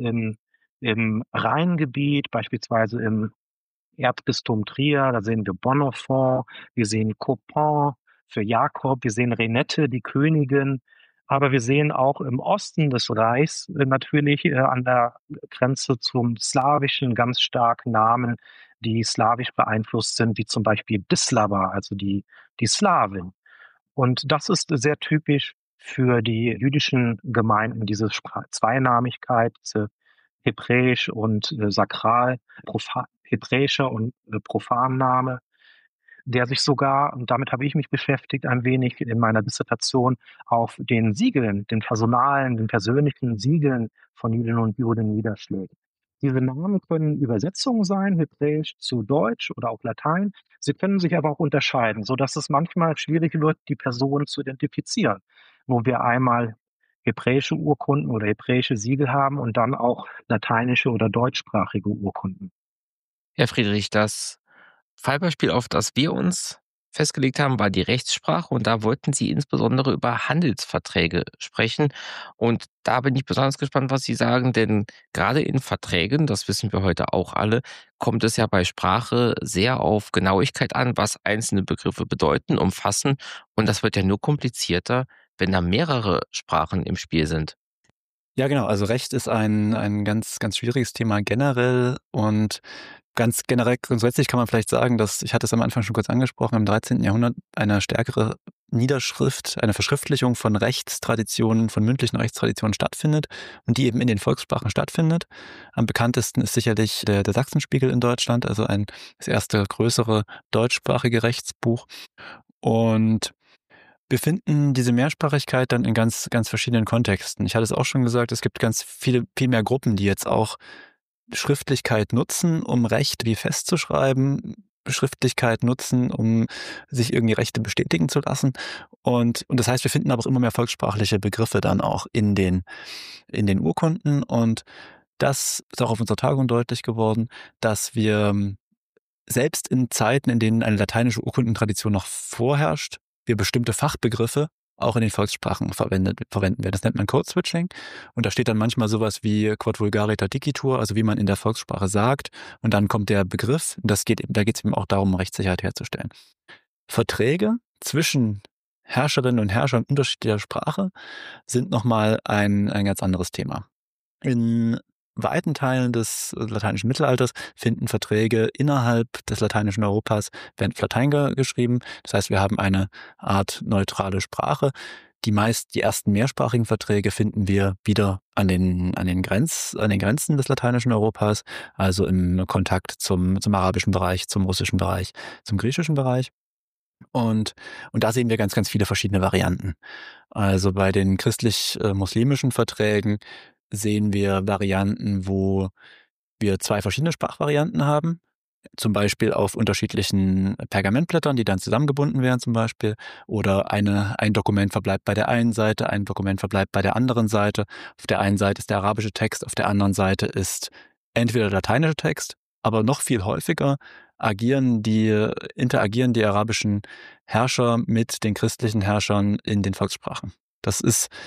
im Rheingebiet, beispielsweise im Erzbistum Trier. Da sehen wir Bonhoeffer, wir sehen Copin für Jakob, wir sehen Renette, die Königin. Aber wir sehen auch im Osten des Reichs natürlich an der Grenze zum Slawischen ganz stark Namen, die slawisch beeinflusst sind, wie zum Beispiel Bislava, also die Slawin. Und das ist sehr typisch für die jüdischen Gemeinden, diese Zweinamigkeit, diese Hebräisch und Sakral, hebräischer und Profanname, der sich sogar, und damit habe ich mich beschäftigt ein wenig in meiner Dissertation, auf den Siegeln, den personalen, den persönlichen Siegeln von Jüdinnen und Juden niederschlägt. Diese Namen können Übersetzungen sein, Hebräisch zu Deutsch oder auch Latein. Sie können sich aber auch unterscheiden, sodass es manchmal schwierig wird, die Person zu identifizieren, wo wir einmal hebräische Urkunden oder hebräische Siegel haben und dann auch lateinische oder deutschsprachige Urkunden. Herr Friedrich, das Fallbeispiel, auf das wir uns festgelegt haben, war die Rechtssprache und da wollten Sie insbesondere über Handelsverträge sprechen. Und da bin ich besonders gespannt, was Sie sagen, denn gerade in Verträgen, das wissen wir heute auch alle, kommt es ja bei Sprache sehr auf Genauigkeit an, was einzelne Begriffe bedeuten, umfassen. Und das wird ja nur komplizierter, wenn da mehrere Sprachen im Spiel sind. Ja, genau. Also Recht ist ein ganz, ganz schwieriges Thema generell und ganz generell grundsätzlich kann man vielleicht sagen, dass, ich hatte es am Anfang schon kurz angesprochen, im 13. Jahrhundert eine stärkere Niederschrift, eine Verschriftlichung von Rechtstraditionen, von mündlichen Rechtstraditionen stattfindet und die eben in den Volkssprachen stattfindet. Am bekanntesten ist sicherlich der Sachsenspiegel in Deutschland, also das erste größere deutschsprachige Rechtsbuch. Und wir finden diese Mehrsprachigkeit dann in ganz, ganz verschiedenen Kontexten. Ich hatte es auch schon gesagt, es gibt viel mehr Gruppen, die jetzt auch Schriftlichkeit nutzen, um Recht wie festzuschreiben, Schriftlichkeit nutzen, um sich irgendwie Rechte bestätigen zu lassen. Und das heißt, wir finden aber auch immer mehr volkssprachliche Begriffe dann auch in den Urkunden. Und das ist auch auf unserer Tagung deutlich geworden, dass wir selbst in Zeiten, in denen eine lateinische Urkundentradition noch vorherrscht, wir bestimmte Fachbegriffe auch in den Volkssprachen verwenden wir. Das nennt man Code-Switching. Und da steht dann manchmal sowas wie Quod vulgariter dicitur, also wie man in der Volkssprache sagt. Und dann kommt der Begriff. Da geht es eben auch darum, Rechtssicherheit herzustellen. Verträge zwischen Herrscherinnen und Herrschern unterschiedlicher Sprache sind nochmal ein ganz anderes Thema. In weiten Teilen des lateinischen Mittelalters finden Verträge innerhalb des lateinischen Europas, werden auf Latein geschrieben. Das heißt, wir haben eine Art neutrale Sprache. Die ersten mehrsprachigen Verträge finden wir wieder an den Grenzen des lateinischen Europas, also im Kontakt zum arabischen Bereich, zum russischen Bereich, zum griechischen Bereich. Und da sehen wir ganz, ganz viele verschiedene Varianten. Also bei den christlich-muslimischen Verträgen sehen wir Varianten, wo wir 2 verschiedene Sprachvarianten haben. Zum Beispiel auf unterschiedlichen Pergamentblättern, die dann zusammengebunden werden zum Beispiel. Oder ein Dokument verbleibt bei der einen Seite, ein Dokument verbleibt bei der anderen Seite. Auf der einen Seite ist der arabische Text, auf der anderen Seite ist entweder der lateinische Text, aber noch viel häufiger interagieren die arabischen Herrscher mit den christlichen Herrschern in den Volkssprachen. Das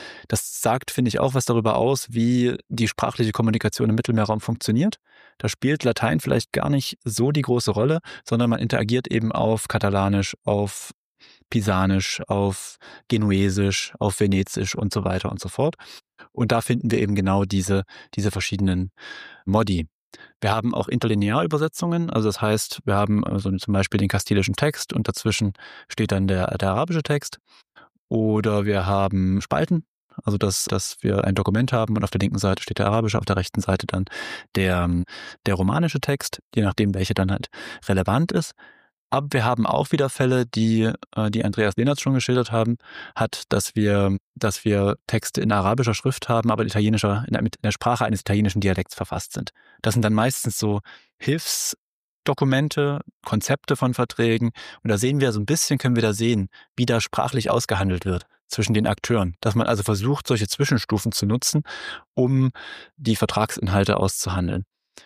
sagt, finde ich, auch was darüber aus, wie die sprachliche Kommunikation im Mittelmeerraum funktioniert. Da spielt Latein vielleicht gar nicht so die große Rolle, sondern man interagiert eben auf Katalanisch, auf Pisanisch, auf Genuesisch, auf Venezisch und so weiter und so fort. Und da finden wir eben genau diese verschiedenen Modi. Wir haben auch Interlinearübersetzungen, also das heißt, wir haben also zum Beispiel den kastilischen Text und dazwischen steht dann der arabische Text. Oder wir haben Spalten, also dass wir ein Dokument haben und auf der linken Seite steht der arabische, auf der rechten Seite dann der romanische Text, je nachdem, welche dann halt relevant ist. Aber wir haben auch wieder Fälle, die Andreas Lehnertz schon geschildert hat, dass wir Texte in arabischer Schrift haben, aber in der Sprache eines italienischen Dialekts verfasst sind. Das sind dann meistens so Hilfsdokumente, Konzepte von Verträgen. Und da können wir da sehen, wie da sprachlich ausgehandelt wird zwischen den Akteuren. Dass man also versucht, solche Zwischenstufen zu nutzen, um die Vertragsinhalte auszuhandeln.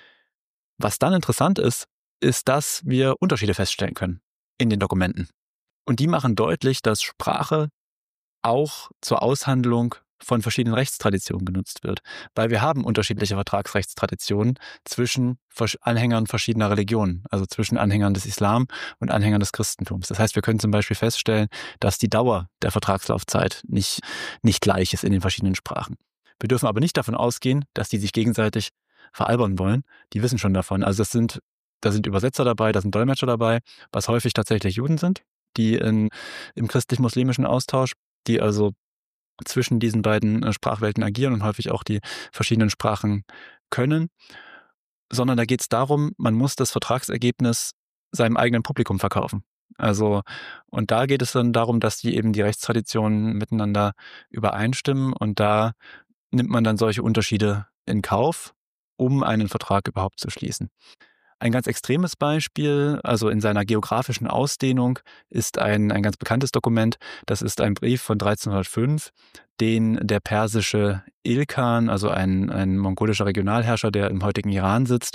Was dann interessant ist, dass wir Unterschiede feststellen können in den Dokumenten. Und die machen deutlich, dass Sprache auch zur Aushandlung von verschiedenen Rechtstraditionen genutzt wird. Weil wir haben unterschiedliche Vertragsrechtstraditionen zwischen Anhängern verschiedener Religionen, also zwischen Anhängern des Islam und Anhängern des Christentums. Das heißt, wir können zum Beispiel feststellen, dass die Dauer der Vertragslaufzeit nicht gleich ist in den verschiedenen Sprachen. Wir dürfen aber nicht davon ausgehen, dass die sich gegenseitig veralbern wollen. Die wissen schon davon. Also da sind Übersetzer dabei, da sind Dolmetscher dabei, was häufig tatsächlich Juden sind, die im christlich-muslimischen Austausch, die also zwischen diesen beiden Sprachwelten agieren und häufig auch die verschiedenen Sprachen können. Sondern da geht es darum, man muss das Vertragsergebnis seinem eigenen Publikum verkaufen. Also, und da geht es dann darum, dass die eben die Rechtstraditionen miteinander übereinstimmen und da nimmt man dann solche Unterschiede in Kauf, um einen Vertrag überhaupt zu schließen. Ein ganz extremes Beispiel, also in seiner geografischen Ausdehnung, ist ein ganz bekanntes Dokument. Das ist ein Brief von 1305, den der persische Ilkhan, also ein mongolischer Regionalherrscher, der im heutigen Iran sitzt,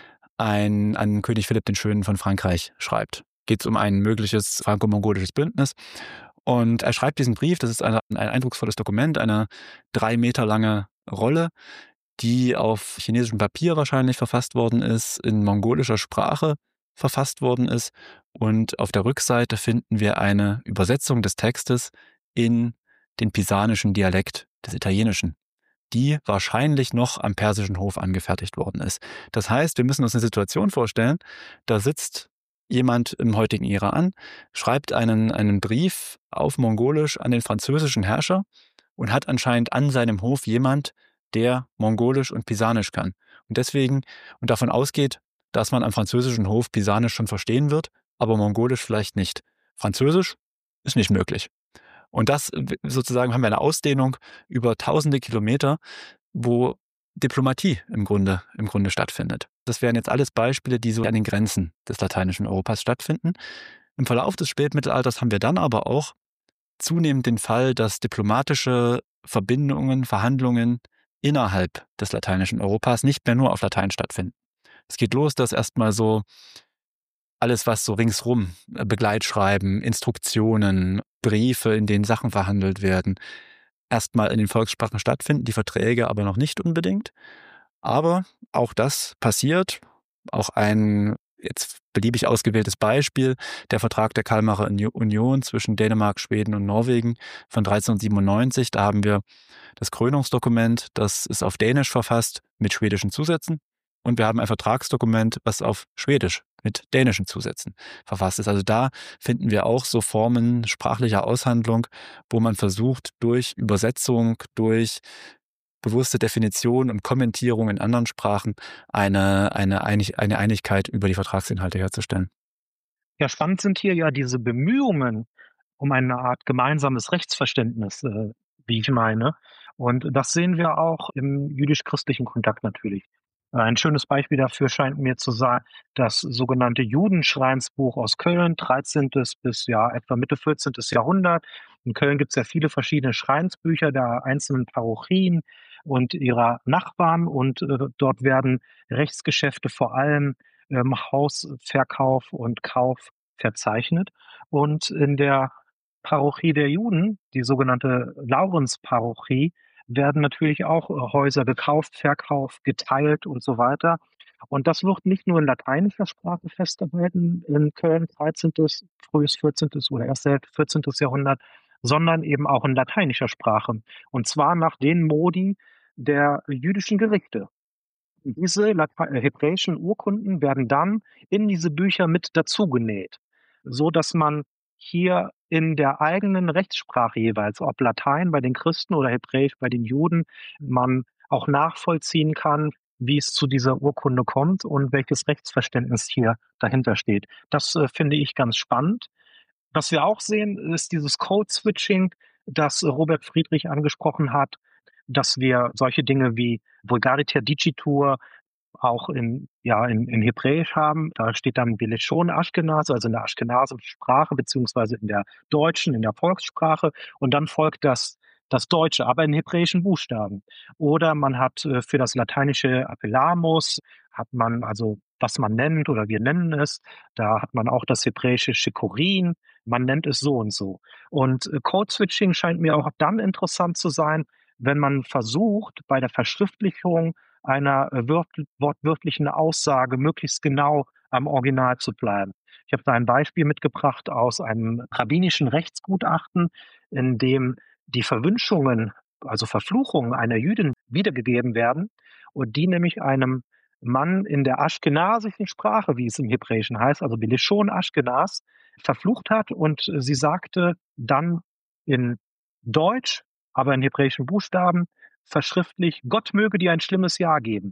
an König Philipp den Schönen von Frankreich schreibt. Geht es um ein mögliches franco-mongolisches Bündnis. Und er schreibt diesen Brief, das ist ein eindrucksvolles Dokument, eine 3 Meter lange Rolle, die auf chinesischem Papier wahrscheinlich verfasst worden ist, in mongolischer Sprache verfasst worden ist. Und auf der Rückseite finden wir eine Übersetzung des Textes in den pisanischen Dialekt des Italienischen, die wahrscheinlich noch am persischen Hof angefertigt worden ist. Das heißt, wir müssen uns eine Situation vorstellen, da sitzt jemand im heutigen Iran, schreibt einen Brief auf Mongolisch an den französischen Herrscher und hat anscheinend an seinem Hof jemand, der Mongolisch und Pisanisch kann. Und davon ausgeht, dass man am französischen Hof Pisanisch schon verstehen wird, aber Mongolisch vielleicht nicht. Französisch ist nicht möglich. Und das sozusagen haben wir eine Ausdehnung über tausende Kilometer, wo Diplomatie im Grunde stattfindet. Das wären jetzt alles Beispiele, die so an den Grenzen des lateinischen Europas stattfinden. Im Verlauf des Spätmittelalters haben wir dann aber auch zunehmend den Fall, dass diplomatische Verbindungen, Verhandlungen innerhalb des lateinischen Europas nicht mehr nur auf Latein stattfinden. Es geht los, dass erstmal so alles, was so ringsrum, Begleitschreiben, Instruktionen, Briefe, in denen Sachen verhandelt werden, erstmal in den Volkssprachen stattfinden, die Verträge aber noch nicht unbedingt. Aber auch das passiert. Auch ein jetzt beliebig ausgewähltes Beispiel, der Vertrag der Kalmarer Union zwischen Dänemark, Schweden und Norwegen von 1397. Da haben wir das Krönungsdokument, das ist auf Dänisch verfasst mit schwedischen Zusätzen. Und wir haben ein Vertragsdokument, was auf Schwedisch mit dänischen Zusätzen verfasst ist. Also da finden wir auch so Formen sprachlicher Aushandlung, wo man versucht, durch Übersetzung, durch bewusste Definition und Kommentierung in anderen Sprachen eine Einigkeit über die Vertragsinhalte herzustellen. Ja, spannend sind hier ja diese Bemühungen um eine Art gemeinsames Rechtsverständnis, wie ich meine. Und das sehen wir auch im jüdisch-christlichen Kontakt natürlich. Ein schönes Beispiel dafür scheint mir zu sein das sogenannte Judenschreinsbuch aus Köln, 13. bis ja etwa Mitte 14. Jahrhundert. In Köln gibt es ja viele verschiedene Schreinsbücher der einzelnen Parochien und ihrer Nachbarn und dort werden Rechtsgeschäfte vor allem Hausverkauf und Kauf verzeichnet. Und in der Parochie der Juden, die sogenannte Laurensparochie, werden natürlich auch Häuser gekauft, verkauft, geteilt und so weiter. Und das wird nicht nur in lateinischer Sprache festgehalten in Köln, 13., frühes 14. oder erst 14. Jahrhundert, sondern eben auch in lateinischer Sprache. Und zwar nach den Modi der jüdischen Gerichte. Diese hebräischen Urkunden werden dann in diese Bücher mit dazugenäht, so dass man hier in der eigenen Rechtssprache jeweils, ob Latein bei den Christen oder Hebräisch bei den Juden, man auch nachvollziehen kann, wie es zu dieser Urkunde kommt und welches Rechtsverständnis hier dahinter steht. Das finde ich ganz spannend. Was wir auch sehen, ist dieses Code-Switching, das Robert Friedrich angesprochen hat, dass wir solche Dinge wie Vulgariter Dicitur auch in Hebräisch haben. Da steht dann Belishon Aschkenaz, also in der aschkenasischen Sprache, beziehungsweise in der deutschen, in der Volkssprache. Und dann folgt das Deutsche, aber in hebräischen Buchstaben. Oder man hat für das lateinische Appellamus, hat man also, was man nennt oder wir nennen es, da hat man auch das hebräische Shikorin, man nennt es so und so. Und Code-Switching scheint mir auch dann interessant zu sein, wenn man versucht, bei der Verschriftlichung einer wortwörtlichen Aussage möglichst genau am Original zu bleiben. Ich habe da ein Beispiel mitgebracht aus einem rabbinischen Rechtsgutachten, in dem die Verwünschungen, also Verfluchungen einer Jüdin wiedergegeben werden und die nämlich einem Mann in der aschkenasischen Sprache, wie es im Hebräischen heißt, also Belishon Aschkenaz, verflucht hat und sie sagte dann in Deutsch, aber in hebräischen Buchstaben, verschriftlich, Gott möge dir ein schlimmes Jahr geben.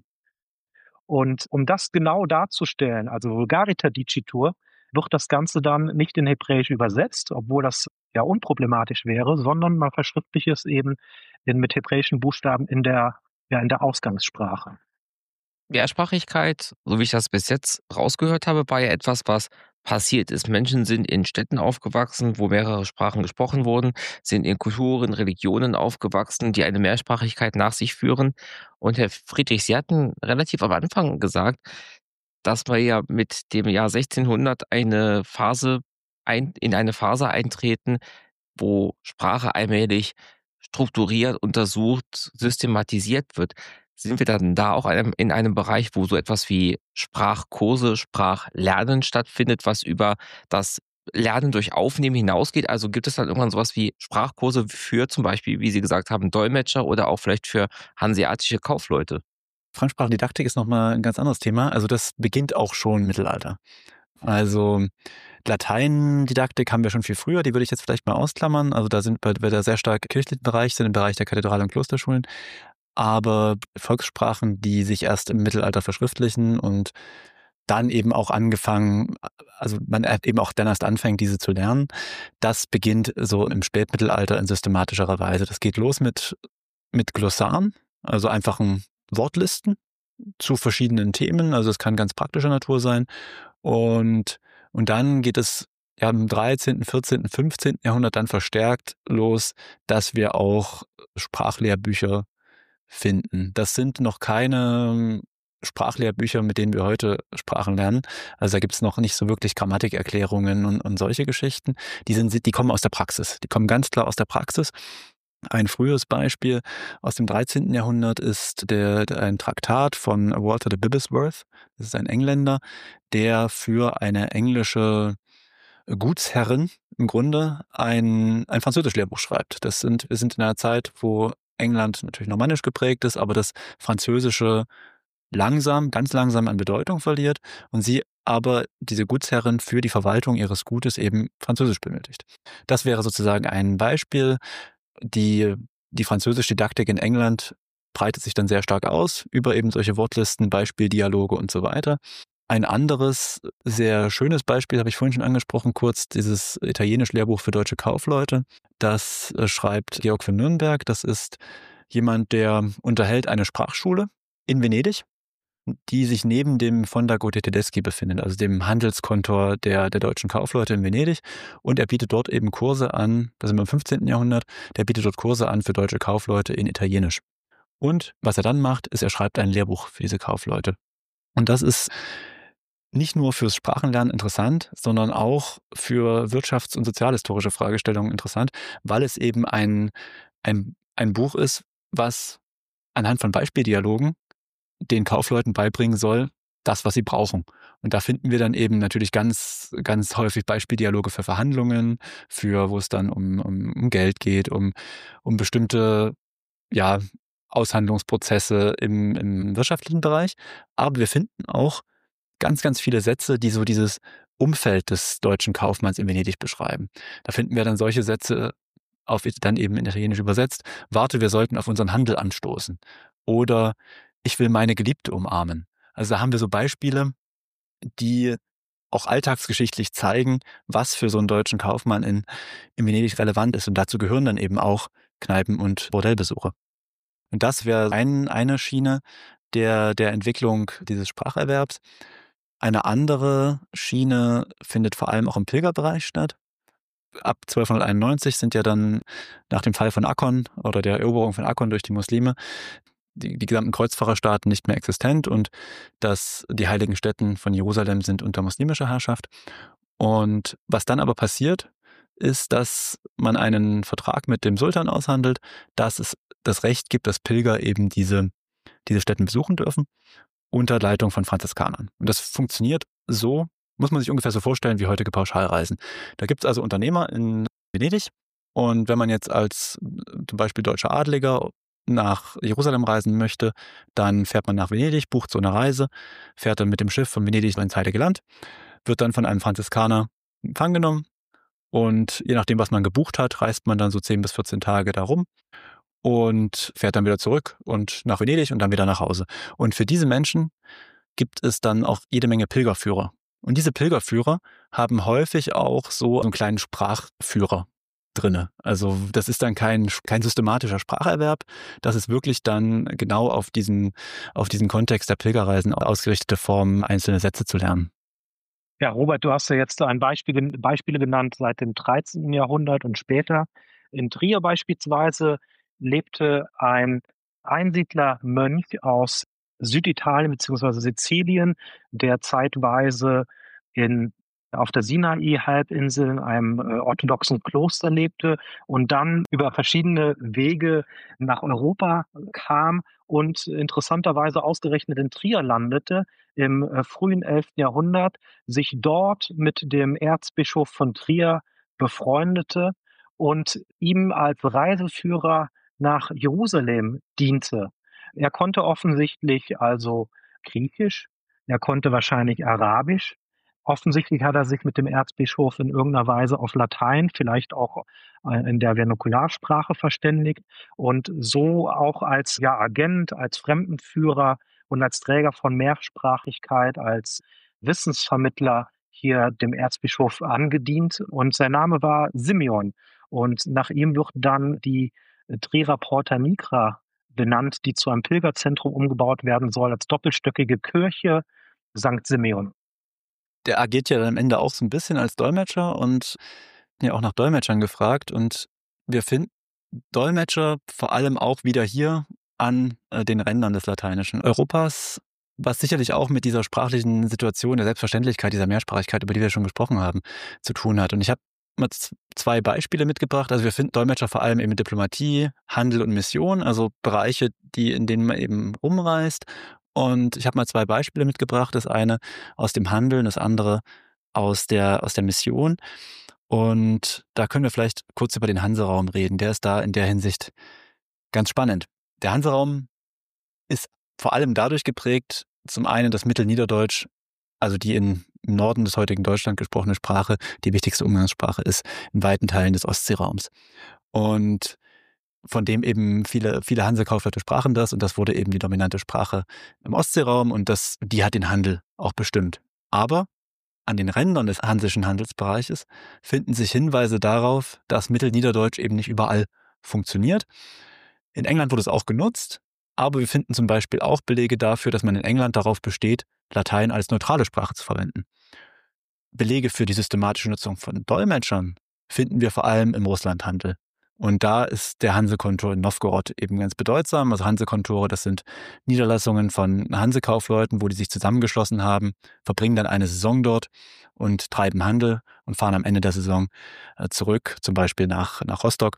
Und um das genau darzustellen, also Vulgariter Dicitur, wird das Ganze dann nicht in Hebräisch übersetzt, obwohl das ja unproblematisch wäre, sondern man verschriftlicht es eben mit hebräischen Buchstaben in der Ausgangssprache. Mehrsprachigkeit, so wie ich das bis jetzt rausgehört habe, war ja etwas, was passiert ist. Menschen sind in Städten aufgewachsen, wo mehrere Sprachen gesprochen wurden, sind in Kulturen, Religionen aufgewachsen, die eine Mehrsprachigkeit nach sich führen. Und Herr Friedrich, Sie hatten relativ am Anfang gesagt, dass wir ja mit dem Jahr 1600 in eine Phase eintreten, wo Sprache allmählich strukturiert, untersucht, systematisiert wird. Sind wir dann da auch in einem Bereich, wo so etwas wie Sprachkurse, Sprachlernen stattfindet, was über das Lernen durch Aufnehmen hinausgeht? Also gibt es dann irgendwann sowas wie Sprachkurse für zum Beispiel, wie Sie gesagt haben, Dolmetscher oder auch vielleicht für hanseatische Kaufleute? Fremdsprachendidaktik ist nochmal ein ganz anderes Thema. Also das beginnt auch schon im Mittelalter. Also Lateindidaktik haben wir schon viel früher, die würde ich jetzt vielleicht mal ausklammern. Also da sind wir da sehr stark im kirchlichen Bereich, sind im Bereich der Kathedralen und Klosterschulen. Aber Volkssprachen, die sich erst im Mittelalter verschriftlichen und dann eben auch angefangen, also man eben auch dann erst anfängt, diese zu lernen, das beginnt so im Spätmittelalter in systematischerer Weise. Das geht los mit Glossaren, also einfachen Wortlisten zu verschiedenen Themen. Also es kann ganz praktischer Natur sein. Und dann geht es ja im 13., 14., 15. Jahrhundert dann verstärkt los, dass wir auch Sprachlehrbücher finden. Das sind noch keine Sprachlehrbücher, mit denen wir heute Sprachen lernen. Also da gibt es noch nicht so wirklich Grammatikerklärungen und solche Geschichten. Die kommen aus der Praxis. Die kommen ganz klar aus der Praxis. Ein frühes Beispiel aus dem 13. Jahrhundert ist ein Traktat von Walter de Bibblesworth. Das ist ein Engländer, der für eine englische Gutsherrin im Grunde ein Französisch-Lehrbuch schreibt. Wir sind in einer Zeit, wo England natürlich normannisch geprägt ist, aber das Französische ganz langsam an Bedeutung verliert und sie aber diese Gutsherrin für die Verwaltung ihres Gutes eben Französisch benötigt. Das wäre sozusagen ein Beispiel. Die Französisch-Didaktik in England breitet sich dann sehr stark aus über eben solche Wortlisten, Beispieldialoge und so weiter. Ein anderes sehr schönes Beispiel habe ich vorhin schon angesprochen, kurz dieses Italienisch-Lehrbuch für deutsche Kaufleute. Das schreibt Georg von Nürnberg. Das ist jemand, der unterhält eine Sprachschule in Venedig, die sich neben dem Fondaco dei Tedeschi befindet, also dem Handelskontor der deutschen Kaufleute in Venedig. Und er bietet dort eben Kurse an, das sind wir im 15. Jahrhundert, der bietet dort Kurse an für deutsche Kaufleute in Italienisch. Und was er dann macht, ist, er schreibt ein Lehrbuch für diese Kaufleute. Und das ist nicht nur fürs Sprachenlernen interessant, sondern auch für wirtschafts- und sozialhistorische Fragestellungen interessant, weil es eben ein Buch ist, was anhand von Beispieldialogen den Kaufleuten beibringen soll, das, was sie brauchen. Und da finden wir dann eben natürlich ganz, ganz häufig Beispieldialoge für Verhandlungen, wo es dann um Geld geht, um bestimmte, ja, Aushandlungsprozesse im wirtschaftlichen Bereich. Aber wir finden auch ganz, ganz viele Sätze, die so dieses Umfeld des deutschen Kaufmanns in Venedig beschreiben. Da finden wir dann solche Sätze, dann eben in Italienisch übersetzt: Warte, wir sollten auf unseren Handel anstoßen. Oder ich will meine Geliebte umarmen. Also da haben wir so Beispiele, die auch alltagsgeschichtlich zeigen, was für so einen deutschen Kaufmann in Venedig relevant ist. Und dazu gehören dann eben auch Kneipen- und Bordellbesuche. Und das wäre eine Schiene der Entwicklung dieses Spracherwerbs. Eine andere Schiene findet vor allem auch im Pilgerbereich statt. Ab 1291 sind ja dann nach dem Fall von Akkon oder der Eroberung von Akkon durch die Muslime die gesamten Kreuzfahrerstaaten nicht mehr existent und die heiligen Stätten von Jerusalem sind unter muslimischer Herrschaft. Und was dann aber passiert, ist, dass man einen Vertrag mit dem Sultan aushandelt, dass es das Recht gibt, dass Pilger eben diese Stätten besuchen dürfen, unter Leitung von Franziskanern. Und das funktioniert so, muss man sich ungefähr so vorstellen, wie heutige Pauschalreisen. Da gibt es also Unternehmer in Venedig und wenn man jetzt als zum Beispiel deutscher Adliger nach Jerusalem reisen möchte, dann fährt man nach Venedig, bucht so eine Reise, fährt dann mit dem Schiff von Venedig ins Heilige Land, wird dann von einem Franziskaner in Empfang genommen und je nachdem, was man gebucht hat, reist man dann so 10 bis 14 Tage da rum und fährt dann wieder zurück und nach Venedig und dann wieder nach Hause. Und für diese Menschen gibt es dann auch jede Menge Pilgerführer. Und diese Pilgerführer haben häufig auch so einen kleinen Sprachführer drinne. Also das ist dann kein systematischer Spracherwerb, das ist wirklich dann genau auf diesen Kontext der Pilgerreisen ausgerichtete Form, einzelne Sätze zu lernen. Ja, Robert, du hast ja jetzt Beispiele genannt seit dem 13. Jahrhundert und später. In Trier beispielsweise lebte ein Einsiedlermönch aus Süditalien bzw. Sizilien, der zeitweise auf der Sinai-Halbinsel in einem orthodoxen Kloster lebte und dann über verschiedene Wege nach Europa kam und interessanterweise ausgerechnet in Trier landete im frühen 11. Jahrhundert, sich dort mit dem Erzbischof von Trier befreundete und ihm als Reiseführer nach Jerusalem diente. Er konnte offensichtlich also Griechisch, er konnte wahrscheinlich Arabisch. Offensichtlich hat er sich mit dem Erzbischof in irgendeiner Weise auf Latein, vielleicht auch in der Vernokularsprache verständigt und so auch als Agent, als Fremdenführer und als Träger von Mehrsprachigkeit, als Wissensvermittler hier dem Erzbischof angedient. Und sein Name war Simeon. Und nach ihm wird dann die Trierer Porta Nigra benannt, die zu einem Pilgerzentrum umgebaut werden soll, als doppelstöckige Kirche St. Simeon. Der agiert ja dann am Ende auch so ein bisschen als Dolmetscher und ja auch nach Dolmetschern gefragt. Und wir finden Dolmetscher vor allem auch wieder hier an den Rändern des lateinischen Europas. was sicherlich auch mit dieser sprachlichen Situation, der Selbstverständlichkeit, dieser Mehrsprachigkeit, über die wir schon gesprochen haben, zu tun hat. Und ich habe mal zwei Beispiele mitgebracht. Also wir finden Dolmetscher vor allem eben in Diplomatie, Handel und Mission, also Bereiche, in denen man eben rumreist. Und ich habe mal zwei Beispiele mitgebracht. Das eine aus dem Handeln, das andere aus der Mission. Und da können wir vielleicht kurz über den Hanseraum reden. Der ist da in der Hinsicht ganz spannend. Der Hanseraum ist vor allem dadurch geprägt, zum einen das Mittelniederdeutsch, also die im Norden des heutigen Deutschland gesprochene Sprache, die wichtigste Umgangssprache ist in weiten Teilen des Ostseeraums. Und von dem eben viele Hansekaufleute sprachen das, und das wurde eben die dominante Sprache im Ostseeraum, und die hat den Handel auch bestimmt. Aber an den Rändern des hansischen Handelsbereiches finden sich Hinweise darauf, dass Mittelniederdeutsch eben nicht überall funktioniert. In England wurde es auch genutzt, aber wir finden zum Beispiel auch Belege dafür, dass man in England darauf besteht, Latein als neutrale Sprache zu verwenden. Belege für die systematische Nutzung von Dolmetschern finden wir vor allem im Russlandhandel. Und da ist der Hansekontor in Nowgorod eben ganz bedeutsam. Also Hansekontore, das sind Niederlassungen von Hansekaufleuten, wo die sich zusammengeschlossen haben, verbringen dann eine Saison dort und treiben Handel und fahren am Ende der Saison zurück, zum Beispiel nach Rostock.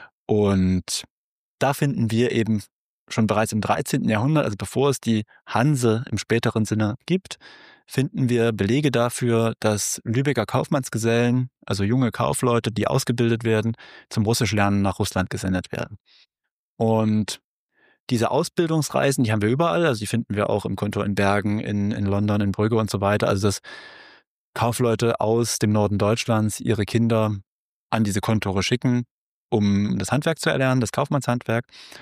Und da finden wir eben schon bereits im 13. Jahrhundert, also bevor es die Hanse im späteren Sinne gibt, finden wir Belege dafür, dass Lübecker Kaufmannsgesellen, also junge Kaufleute, die ausgebildet werden, zum Russischlernen nach Russland gesendet werden. Und diese Ausbildungsreisen, die haben wir überall, also die finden wir auch im Kontor in Bergen, in London, in Brügge und so weiter. Also dass Kaufleute aus dem Norden Deutschlands ihre Kinder an diese Kontore schicken, um das Handwerk zu erlernen, das Kaufmannshandwerk.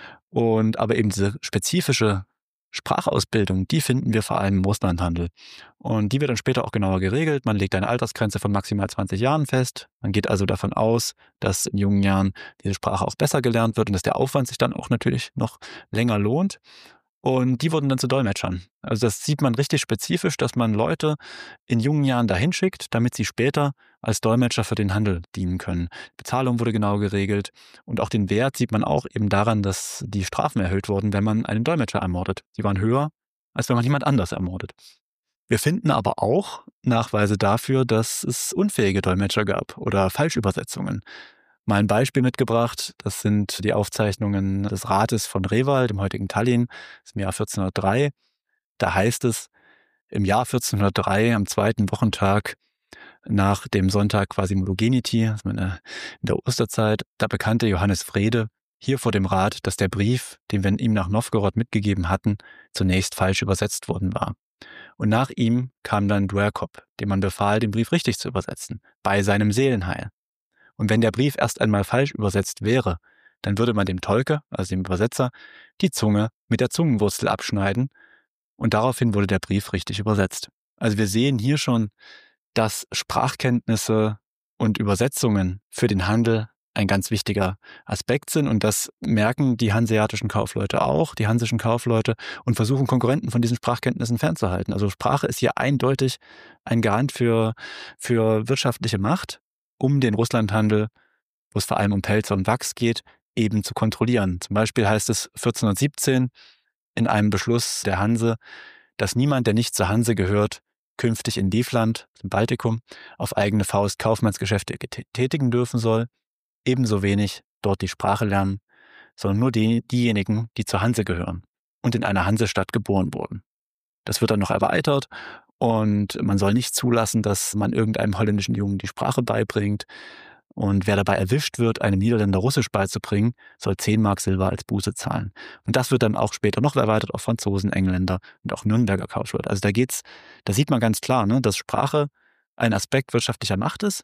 Und aber eben diese spezifische Sprachausbildung, die finden wir vor allem im Russlandhandel. Und die wird dann später auch genauer geregelt. Man legt eine Altersgrenze von maximal 20 Jahren fest. Man geht also davon aus, dass in jungen Jahren diese Sprache auch besser gelernt wird und dass der Aufwand sich dann auch natürlich noch länger lohnt. Und die wurden dann zu Dolmetschern. Also das sieht man richtig spezifisch, dass man Leute in jungen Jahren dahin schickt, damit sie später als Dolmetscher für den Handel dienen können. Bezahlung wurde genau geregelt, und auch den Wert sieht man auch eben daran, dass die Strafen erhöht wurden, wenn man einen Dolmetscher ermordet. Die waren höher, als wenn man jemand anders ermordet. Wir finden aber auch Nachweise dafür, dass es unfähige Dolmetscher gab oder Falschübersetzungen. Mal ein Beispiel mitgebracht, das sind die Aufzeichnungen des Rates von Rewald im heutigen Tallinn, das ist im Jahr 1403. Da heißt es, im Jahr 1403, am zweiten Wochentag nach dem Sonntag quasi Modogeniti, also in der Osterzeit, da bekannte Johannes Frede hier vor dem Rat, dass der Brief, den wir ihm nach Nowgorod mitgegeben hatten, zunächst falsch übersetzt worden war. Und nach ihm kam dann Dwerkop, dem man befahl, den Brief richtig zu übersetzen, bei seinem Seelenheil. Und wenn der Brief erst einmal falsch übersetzt wäre, dann würde man dem Tolke, also dem Übersetzer, die Zunge mit der Zungenwurzel abschneiden, und daraufhin wurde der Brief richtig übersetzt. Also wir sehen hier schon, dass Sprachkenntnisse und Übersetzungen für den Handel ein ganz wichtiger Aspekt sind, und das merken die hanseatischen Kaufleute auch, die hansischen Kaufleute, und versuchen Konkurrenten von diesen Sprachkenntnissen fernzuhalten. Also Sprache ist hier eindeutig ein Garant für wirtschaftliche Macht, um den Russlandhandel, wo es vor allem um Pelze und Wachs geht, eben zu kontrollieren. Zum Beispiel heißt es 1417 in einem Beschluss der Hanse, dass niemand, der nicht zur Hanse gehört, künftig in Livland, im Baltikum, auf eigene Faust Kaufmannsgeschäfte tätigen dürfen soll, ebenso wenig dort die Sprache lernen, sondern nur diejenigen, die zur Hanse gehören und in einer Hansestadt geboren wurden. Das wird dann noch erweitert, und man soll nicht zulassen, dass man irgendeinem holländischen Jungen die Sprache beibringt. Und wer dabei erwischt wird, einem Niederländer Russisch beizubringen, soll 10 Mark Silber als Buße zahlen. Und das wird dann auch später noch erweitert auf Franzosen, Engländer und auch Nürnberger Kaufleute. Also da sieht man ganz klar, ne, dass Sprache ein Aspekt wirtschaftlicher Macht ist,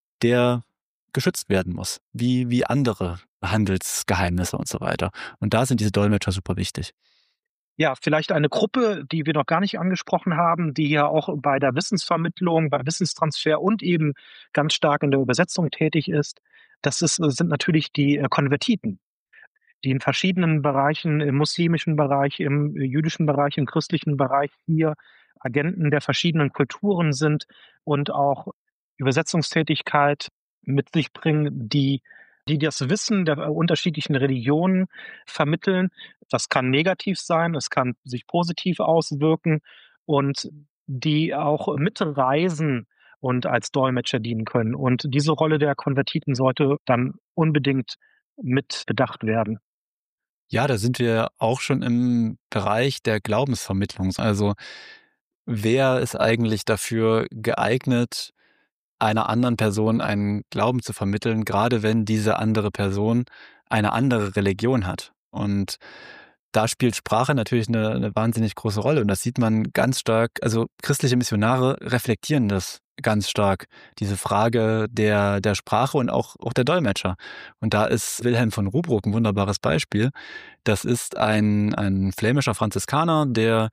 der geschützt werden muss, wie andere Handelsgeheimnisse und so weiter. Und da sind diese Dolmetscher super wichtig. Ja, vielleicht eine Gruppe, die wir noch gar nicht angesprochen haben, die ja auch bei der Wissensvermittlung, bei Wissenstransfer und eben ganz stark in der Übersetzung tätig ist. Sind natürlich die Konvertiten, die in verschiedenen Bereichen, im muslimischen Bereich, im jüdischen Bereich, im christlichen Bereich hier Agenten der verschiedenen Kulturen sind und auch Übersetzungstätigkeit mit sich bringen, die die das Wissen der unterschiedlichen Religionen vermitteln. Das kann negativ sein, es kann sich positiv auswirken und die auch mitreisen und als Dolmetscher dienen können. Und diese Rolle der Konvertiten sollte dann unbedingt mit bedacht werden. Ja, da sind wir auch schon im Bereich der Glaubensvermittlung. Also, wer ist eigentlich dafür geeignet, einer anderen Person einen Glauben zu vermitteln, gerade wenn diese andere Person eine andere Religion hat? Und da spielt Sprache natürlich eine wahnsinnig große Rolle und das sieht man ganz stark. Also, christliche Missionare reflektieren das ganz stark, diese Frage der Sprache und auch der Dolmetscher. Und da ist Wilhelm von Rubruck 'n wunderbares Beispiel. Das ist ein flämischer Franziskaner, der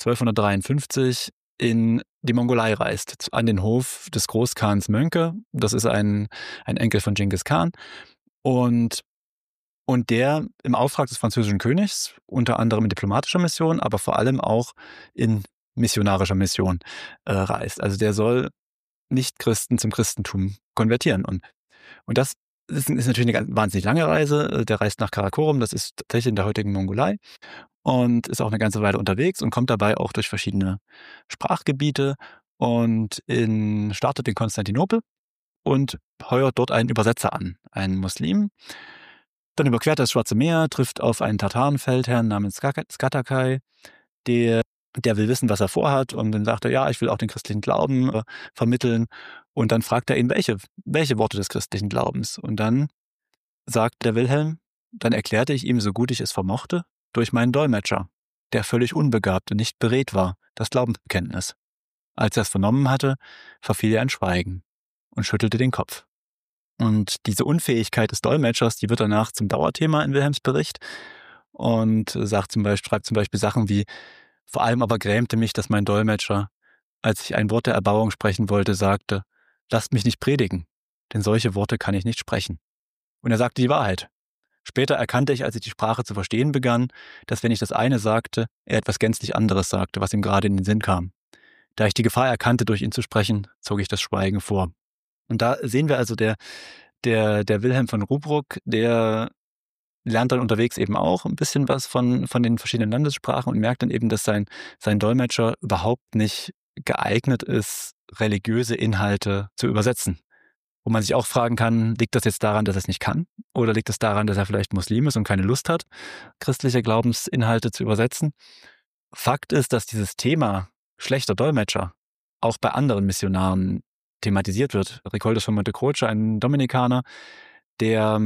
1253 in die Mongolei reist, an den Hof des Großkhans Mönke. Das ist ein Enkel von Dschingis Khan. Und der im Auftrag des französischen Königs, unter anderem in diplomatischer Mission, aber vor allem auch in missionarischer Mission reist. Also der soll Nichtchristen zum Christentum konvertieren. Und das ist natürlich eine wahnsinnig lange Reise. Der reist nach Karakorum, das ist tatsächlich in der heutigen Mongolei, und ist auch eine ganze Weile unterwegs und kommt dabei auch durch verschiedene Sprachgebiete und startet in Konstantinopel und heuert dort einen Übersetzer an, einen Muslim. Dann überquert er das Schwarze Meer, trifft auf einen Tatarenfeldherrn namens Skatakai, der will wissen, was er vorhat, und dann sagt er, ja, ich will auch den christlichen Glauben vermitteln. Und dann fragt er ihn, welche Worte des christlichen Glaubens. Und dann sagt der Wilhelm, dann erklärte ich ihm, so gut ich es vermochte, durch meinen Dolmetscher, der völlig unbegabt und nicht beredt war, das Glaubensbekenntnis. Als er es vernommen hatte, verfiel er in Schweigen und schüttelte den Kopf. Und diese Unfähigkeit des Dolmetschers, die wird danach zum Dauerthema in Wilhelms Bericht und schreibt zum Beispiel Sachen wie: Vor allem aber grämte mich, dass mein Dolmetscher, als ich ein Wort der Erbauung sprechen wollte, sagte: Lasst mich nicht predigen, denn solche Worte kann ich nicht sprechen. Und er sagte die Wahrheit. Später erkannte ich, als ich die Sprache zu verstehen begann, dass wenn ich das eine sagte, er etwas gänzlich anderes sagte, was ihm gerade in den Sinn kam. Da ich die Gefahr erkannte, durch ihn zu sprechen, zog ich das Schweigen vor. Und da sehen wir also, der Wilhelm von Rubruck, der lernt dann unterwegs eben auch ein bisschen was von den verschiedenen Landessprachen und merkt dann eben, dass sein Dolmetscher überhaupt nicht geeignet ist, religiöse Inhalte zu übersetzen. Wo man sich auch fragen kann, liegt das jetzt daran, dass er es nicht kann? Oder liegt es daran, dass er vielleicht Muslim ist und keine Lust hat, christliche Glaubensinhalte zu übersetzen? Fakt ist, dass dieses Thema schlechter Dolmetscher auch bei anderen Missionaren thematisiert wird. Ricoldos von Montecroce, ein Dominikaner, der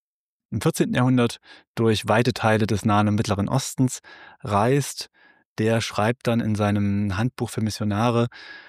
im 14. Jahrhundert durch weite Teile des Nahen und Mittleren Ostens reist, der schreibt dann in seinem Handbuch für Missionare,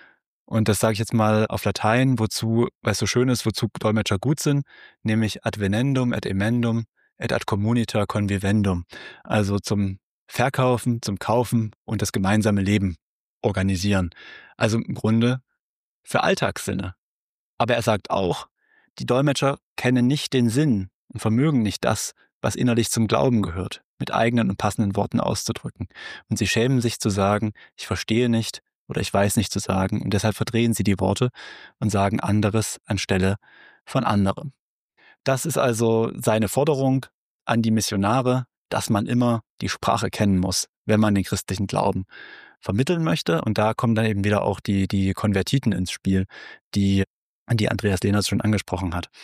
und das sage ich jetzt mal auf Latein, weil es so schön ist, wozu Dolmetscher gut sind, nämlich ad venendum et emendum et ad communita convivendum. Also zum Verkaufen, zum Kaufen und das gemeinsame Leben organisieren. Also im Grunde für Alltagssinne. Aber er sagt auch, die Dolmetscher kennen nicht den Sinn und vermögen nicht das, was innerlich zum Glauben gehört, mit eigenen und passenden Worten auszudrücken. Und sie schämen sich zu sagen, ich verstehe nicht oder ich weiß nicht zu sagen, und deshalb verdrehen sie die Worte und sagen anderes anstelle von anderem. Das ist also seine Forderung an die Missionare, dass man immer die Sprache kennen muss, wenn man den christlichen Glauben vermitteln möchte. Und da kommen dann eben wieder auch die Konvertiten ins Spiel, die Andreas Lehnert schon angesprochen hat.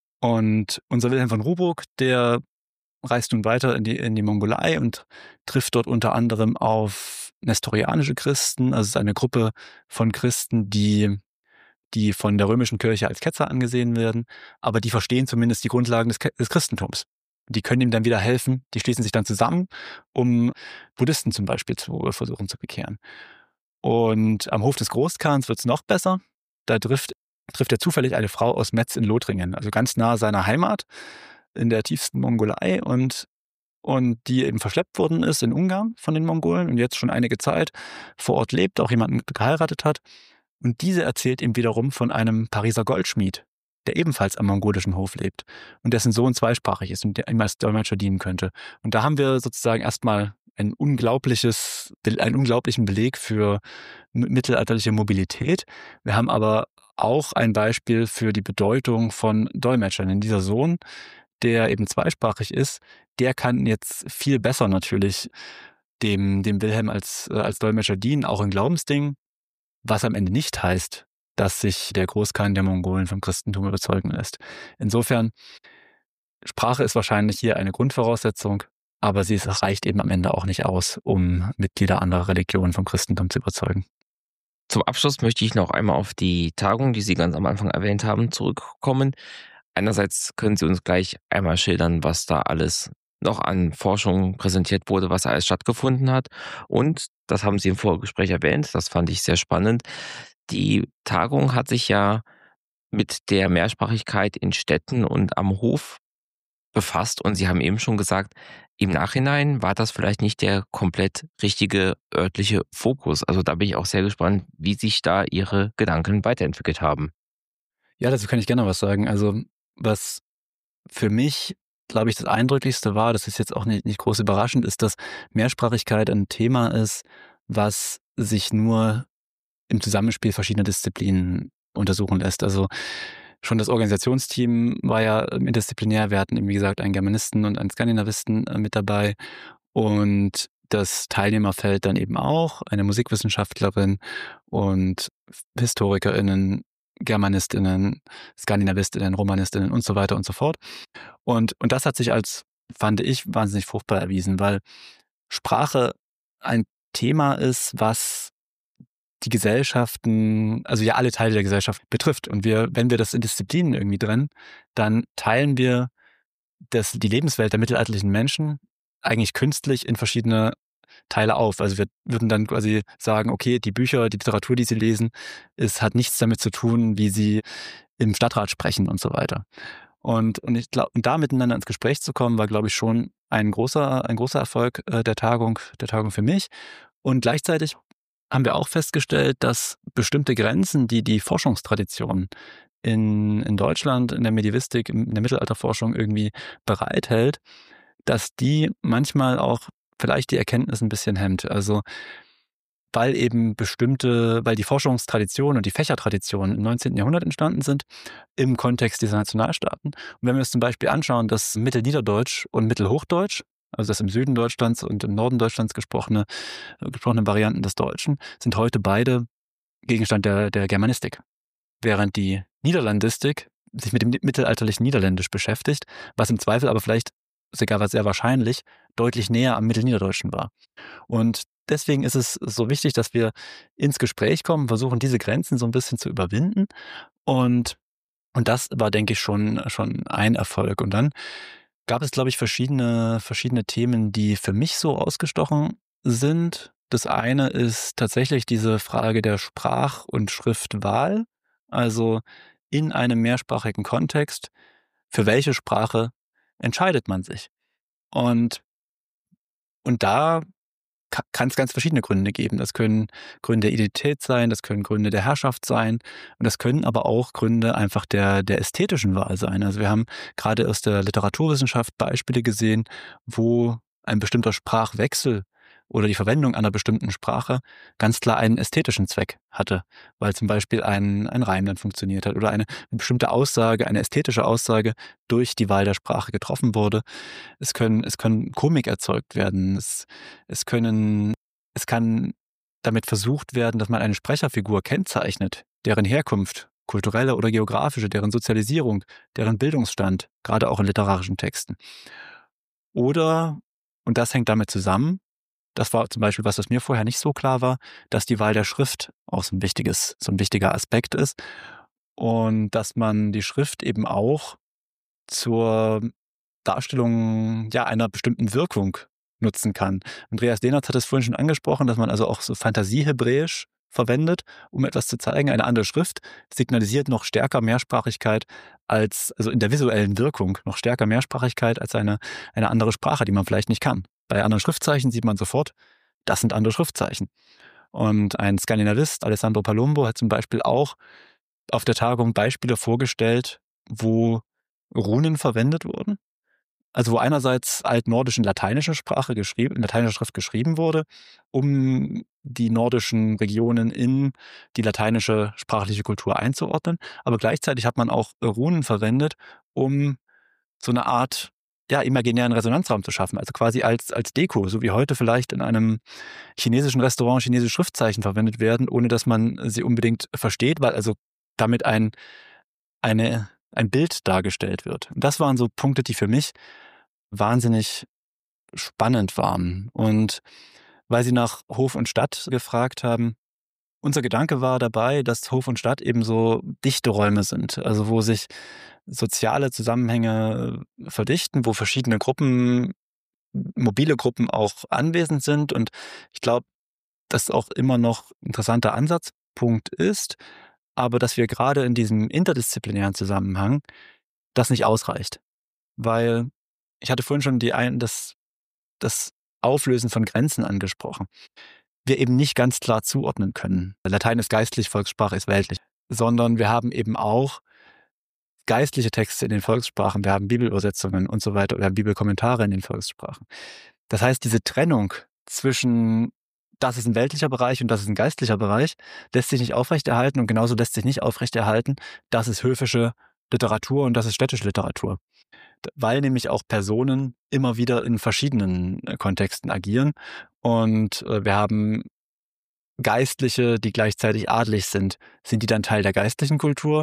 Und unser Wilhelm von Rubruck, der reist nun weiter in die Mongolei und trifft dort unter anderem auf nestorianische Christen. Also es ist eine Gruppe von Christen, die von der römischen Kirche als Ketzer angesehen werden, aber die verstehen zumindest die Grundlagen des Christentums. Die können ihm dann wieder helfen, die schließen sich dann zusammen, um Buddhisten zum Beispiel zu versuchen zu bekehren. Und am Hof des Großkhans wird es noch besser. Da trifft er zufällig eine Frau aus Metz in Lothringen, also ganz nahe seiner Heimat in der tiefsten Mongolei, und die eben verschleppt worden ist in Ungarn von den Mongolen und jetzt schon einige Zeit vor Ort lebt, auch jemanden geheiratet hat. Und diese erzählt ihm wiederum von einem Pariser Goldschmied, der ebenfalls am mongolischen Hof lebt und dessen Sohn zweisprachig ist und der ihm als Dolmetscher dienen könnte. Und da haben wir sozusagen erstmal einen unglaublichen Beleg für mittelalterliche Mobilität. Wir haben aber auch ein Beispiel für die Bedeutung von Dolmetschern. Denn dieser Sohn, der eben zweisprachig ist, der kann jetzt viel besser natürlich dem Wilhelm als Dolmetscher dienen, auch in Glaubensdingen, was am Ende nicht heißt, dass sich der Großkhan der Mongolen vom Christentum überzeugen lässt. Insofern, Sprache ist wahrscheinlich hier eine Grundvoraussetzung, aber reicht eben am Ende auch nicht aus, um Mitglieder anderer Religionen vom Christentum zu überzeugen. Zum Abschluss möchte ich noch einmal auf die Tagung, die Sie ganz am Anfang erwähnt haben, zurückkommen. Einerseits können Sie uns gleich einmal schildern, was da alles noch an Forschung präsentiert wurde, was alles stattgefunden hat. Und, das haben Sie im Vorgespräch erwähnt, das fand ich sehr spannend, die Tagung hat sich ja mit der Mehrsprachigkeit in Städten und am Hof befasst. Und Sie haben eben schon gesagt, im Nachhinein war das vielleicht nicht der komplett richtige örtliche Fokus. Also da bin ich auch sehr gespannt, wie sich da Ihre Gedanken weiterentwickelt haben. Ja, dazu kann ich gerne was sagen. Also, was für mich, glaube ich, das Eindrücklichste war, das ist jetzt auch nicht groß überraschend, ist, dass Mehrsprachigkeit ein Thema ist, was sich nur im Zusammenspiel verschiedener Disziplinen untersuchen lässt. Also schon das Organisationsteam war ja interdisziplinär. Wir hatten eben, wie gesagt, einen Germanisten und einen Skandinavisten mit dabei. Und das Teilnehmerfeld dann eben auch, eine Musikwissenschaftlerin und HistorikerInnen, GermanistInnen, SkandinavistInnen, RomanistInnen und so weiter und so fort. Und das hat sich als, fand ich, wahnsinnig fruchtbar erwiesen, weil Sprache ein Thema ist, was die Gesellschaften, also ja alle Teile der Gesellschaft betrifft. Und wenn wir das in Disziplinen irgendwie trennen, dann teilen wir die Lebenswelt der mittelalterlichen Menschen eigentlich künstlich in verschiedene Teile auf. Also wir würden dann quasi sagen, okay, die Bücher, die Literatur, die sie lesen, hat nichts damit zu tun, wie sie im Stadtrat sprechen und so weiter. Und ich glaube, da miteinander ins Gespräch zu kommen, war, glaube ich, schon ein großer Erfolg der Tagung für mich. Und gleichzeitig haben wir auch festgestellt, dass bestimmte Grenzen, die die Forschungstradition in Deutschland, in der Medievistik, in der Mittelalterforschung irgendwie bereithält, dass die manchmal auch vielleicht die Erkenntnis ein bisschen hemmt. Also weil die Forschungstradition und die Fächertradition im 19. Jahrhundert entstanden sind, im Kontext dieser Nationalstaaten. Und wenn wir uns zum Beispiel anschauen, dass Mittelniederdeutsch und Mittelhochdeutsch, also das im Süden Deutschlands und im Norden Deutschlands gesprochene Varianten des Deutschen, sind heute beide Gegenstand der Germanistik. Während die Niederlandistik sich mit dem mittelalterlichen Niederländisch beschäftigt, was im Zweifel aber vielleicht sogar sehr wahrscheinlich deutlich näher am Mittelniederdeutschen war. Und deswegen ist es so wichtig, dass wir ins Gespräch kommen, versuchen, diese Grenzen so ein bisschen zu überwinden. Und das war, denke ich, schon ein Erfolg. Und dann gab es, glaube ich, verschiedene Themen, die für mich so ausgestochen sind. Das eine ist tatsächlich diese Frage der Sprach- und Schriftwahl. Also in einem mehrsprachigen Kontext, für welche Sprache entscheidet man sich? Und da kann es ganz verschiedene Gründe geben. Das können Gründe der Identität sein, das können Gründe der Herrschaft sein und das können aber auch Gründe einfach der ästhetischen Wahl sein. Also wir haben gerade aus der Literaturwissenschaft Beispiele gesehen, wo ein bestimmter Sprachwechsel oder die Verwendung einer bestimmten Sprache ganz klar einen ästhetischen Zweck hatte, weil zum Beispiel ein Reim dann funktioniert hat oder eine bestimmte Aussage, eine ästhetische Aussage durch die Wahl der Sprache getroffen wurde. Es kann Komik erzeugt werden. Es kann damit versucht werden, dass man eine Sprecherfigur kennzeichnet, deren Herkunft, kulturelle oder geografische, deren Sozialisierung, deren Bildungsstand, gerade auch in literarischen Texten. Oder, und das hängt damit zusammen, das war zum Beispiel was mir vorher nicht so klar war, dass die Wahl der Schrift auch so ein wichtiger Aspekt ist und dass man die Schrift eben auch zur Darstellung einer bestimmten Wirkung nutzen kann. Andreas Lehnertz hat es vorhin schon angesprochen, dass man also auch so Fantasiehebräisch verwendet, um etwas zu zeigen. Eine andere Schrift signalisiert noch stärker Mehrsprachigkeit also in der visuellen Wirkung noch stärker Mehrsprachigkeit als eine andere Sprache, die man vielleicht nicht kann. Bei anderen Schriftzeichen sieht man sofort, das sind andere Schriftzeichen. Und ein Skandinavist, Alessandro Palumbo, hat zum Beispiel auch auf der Tagung Beispiele vorgestellt, wo Runen verwendet wurden. Also wo einerseits altnordisch in lateinischer Schrift geschrieben wurde, um die nordischen Regionen in die lateinische sprachliche Kultur einzuordnen. Aber gleichzeitig hat man auch Runen verwendet, um so eine Art imaginären Resonanzraum zu schaffen, also quasi als Deko, so wie heute vielleicht in einem chinesischen Restaurant chinesische Schriftzeichen verwendet werden, ohne dass man sie unbedingt versteht, weil also damit ein Bild dargestellt wird. Und das waren so Punkte, die für mich wahnsinnig spannend waren. Und weil Sie nach Hof und Stadt gefragt haben, unser Gedanke war dabei, dass Hof und Stadt eben so dichte Räume sind, also wo sich soziale Zusammenhänge verdichten, wo verschiedene Gruppen, mobile Gruppen auch anwesend sind. Und ich glaube, das auch immer noch ein interessanter Ansatzpunkt ist, aber dass wir gerade in diesem interdisziplinären Zusammenhang das nicht ausreicht. Weil ich hatte vorhin schon das Auflösen von Grenzen angesprochen. Wir eben nicht ganz klar zuordnen können. Latein ist geistlich, Volkssprache ist weltlich. Sondern wir haben eben auch geistliche Texte in den Volkssprachen, wir haben Bibelübersetzungen und so weiter, wir haben Bibelkommentare in den Volkssprachen. Das heißt, diese Trennung zwischen das ist ein weltlicher Bereich und das ist ein geistlicher Bereich, lässt sich nicht aufrechterhalten und genauso lässt sich nicht aufrechterhalten, das ist höfische Literatur und das ist städtische Literatur. Weil nämlich auch Personen immer wieder in verschiedenen Kontexten agieren und wir haben Geistliche, die gleichzeitig adelig sind. Sind die dann Teil der geistlichen Kultur,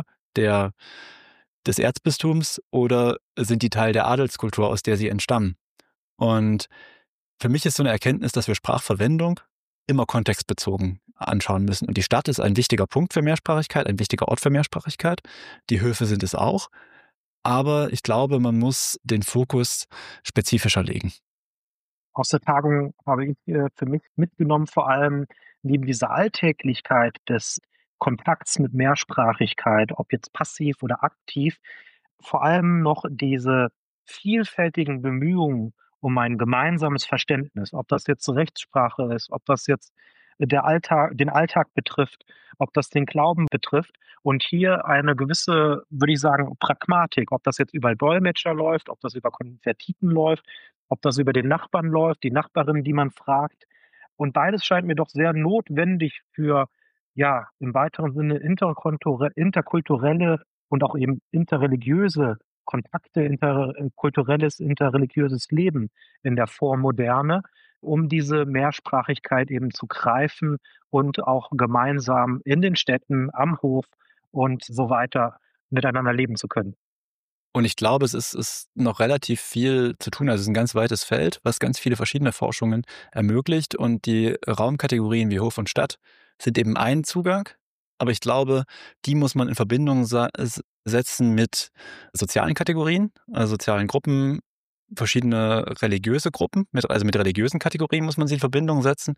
des Erzbistums oder sind die Teil der Adelskultur, aus der sie entstammen? Und für mich ist so eine Erkenntnis, dass wir Sprachverwendung immer kontextbezogen anschauen müssen. Und die Stadt ist ein wichtiger Punkt für Mehrsprachigkeit, ein wichtiger Ort für Mehrsprachigkeit. Die Höfe sind es auch. Aber ich glaube, man muss den Fokus spezifischer legen. Aus der Tagung habe ich für mich mitgenommen, vor allem neben dieser Alltäglichkeit des Kontakts mit Mehrsprachigkeit, ob jetzt passiv oder aktiv, vor allem noch diese vielfältigen Bemühungen um ein gemeinsames Verständnis, ob das jetzt Rechtssprache ist, ob das jetzt den Alltag betrifft, ob das den Glauben betrifft und hier eine gewisse, würde ich sagen, Pragmatik, ob das jetzt über Dolmetscher läuft, ob das über Konvertiten läuft, ob das über den Nachbarn läuft, die Nachbarin, die man fragt. Und beides scheint mir doch sehr notwendig für, ja, im weiteren Sinne interkulturelle und auch eben interreligiöse Kontakte, interkulturelles, interreligiöses Leben in der Vormoderne, um diese Mehrsprachigkeit eben zu greifen und auch gemeinsam in den Städten, am Hof und so weiter miteinander leben zu können. Und ich glaube, es ist noch relativ viel zu tun. Also es ist ein ganz weites Feld, was ganz viele verschiedene Forschungen ermöglicht. Und die Raumkategorien wie Hof und Stadt sind eben ein Zugang. Aber ich glaube, die muss man in Verbindung setzen mit sozialen Kategorien, also sozialen Gruppen, verschiedene religiöse Gruppen, also mit religiösen Kategorien muss man sie in Verbindung setzen.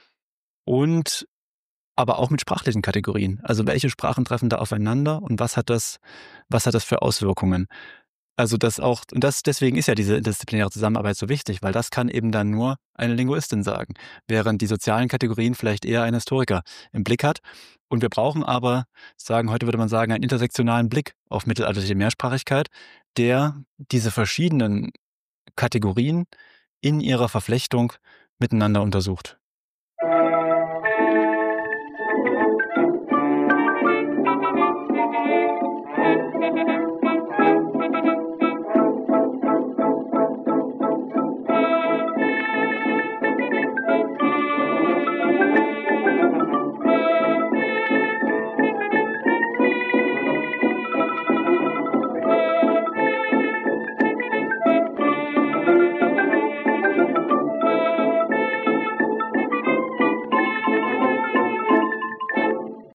Und aber auch mit sprachlichen Kategorien. Also welche Sprachen treffen da aufeinander und was hat das für Auswirkungen? Also deswegen ist ja diese interdisziplinäre Zusammenarbeit so wichtig, weil das kann eben dann nur eine Linguistin sagen, während die sozialen Kategorien vielleicht eher ein Historiker im Blick hat. Und wir brauchen aber, heute würde man sagen, einen intersektionalen Blick auf mittelalterliche Mehrsprachigkeit, der diese verschiedenen Kategorien in ihrer Verflechtung miteinander untersucht.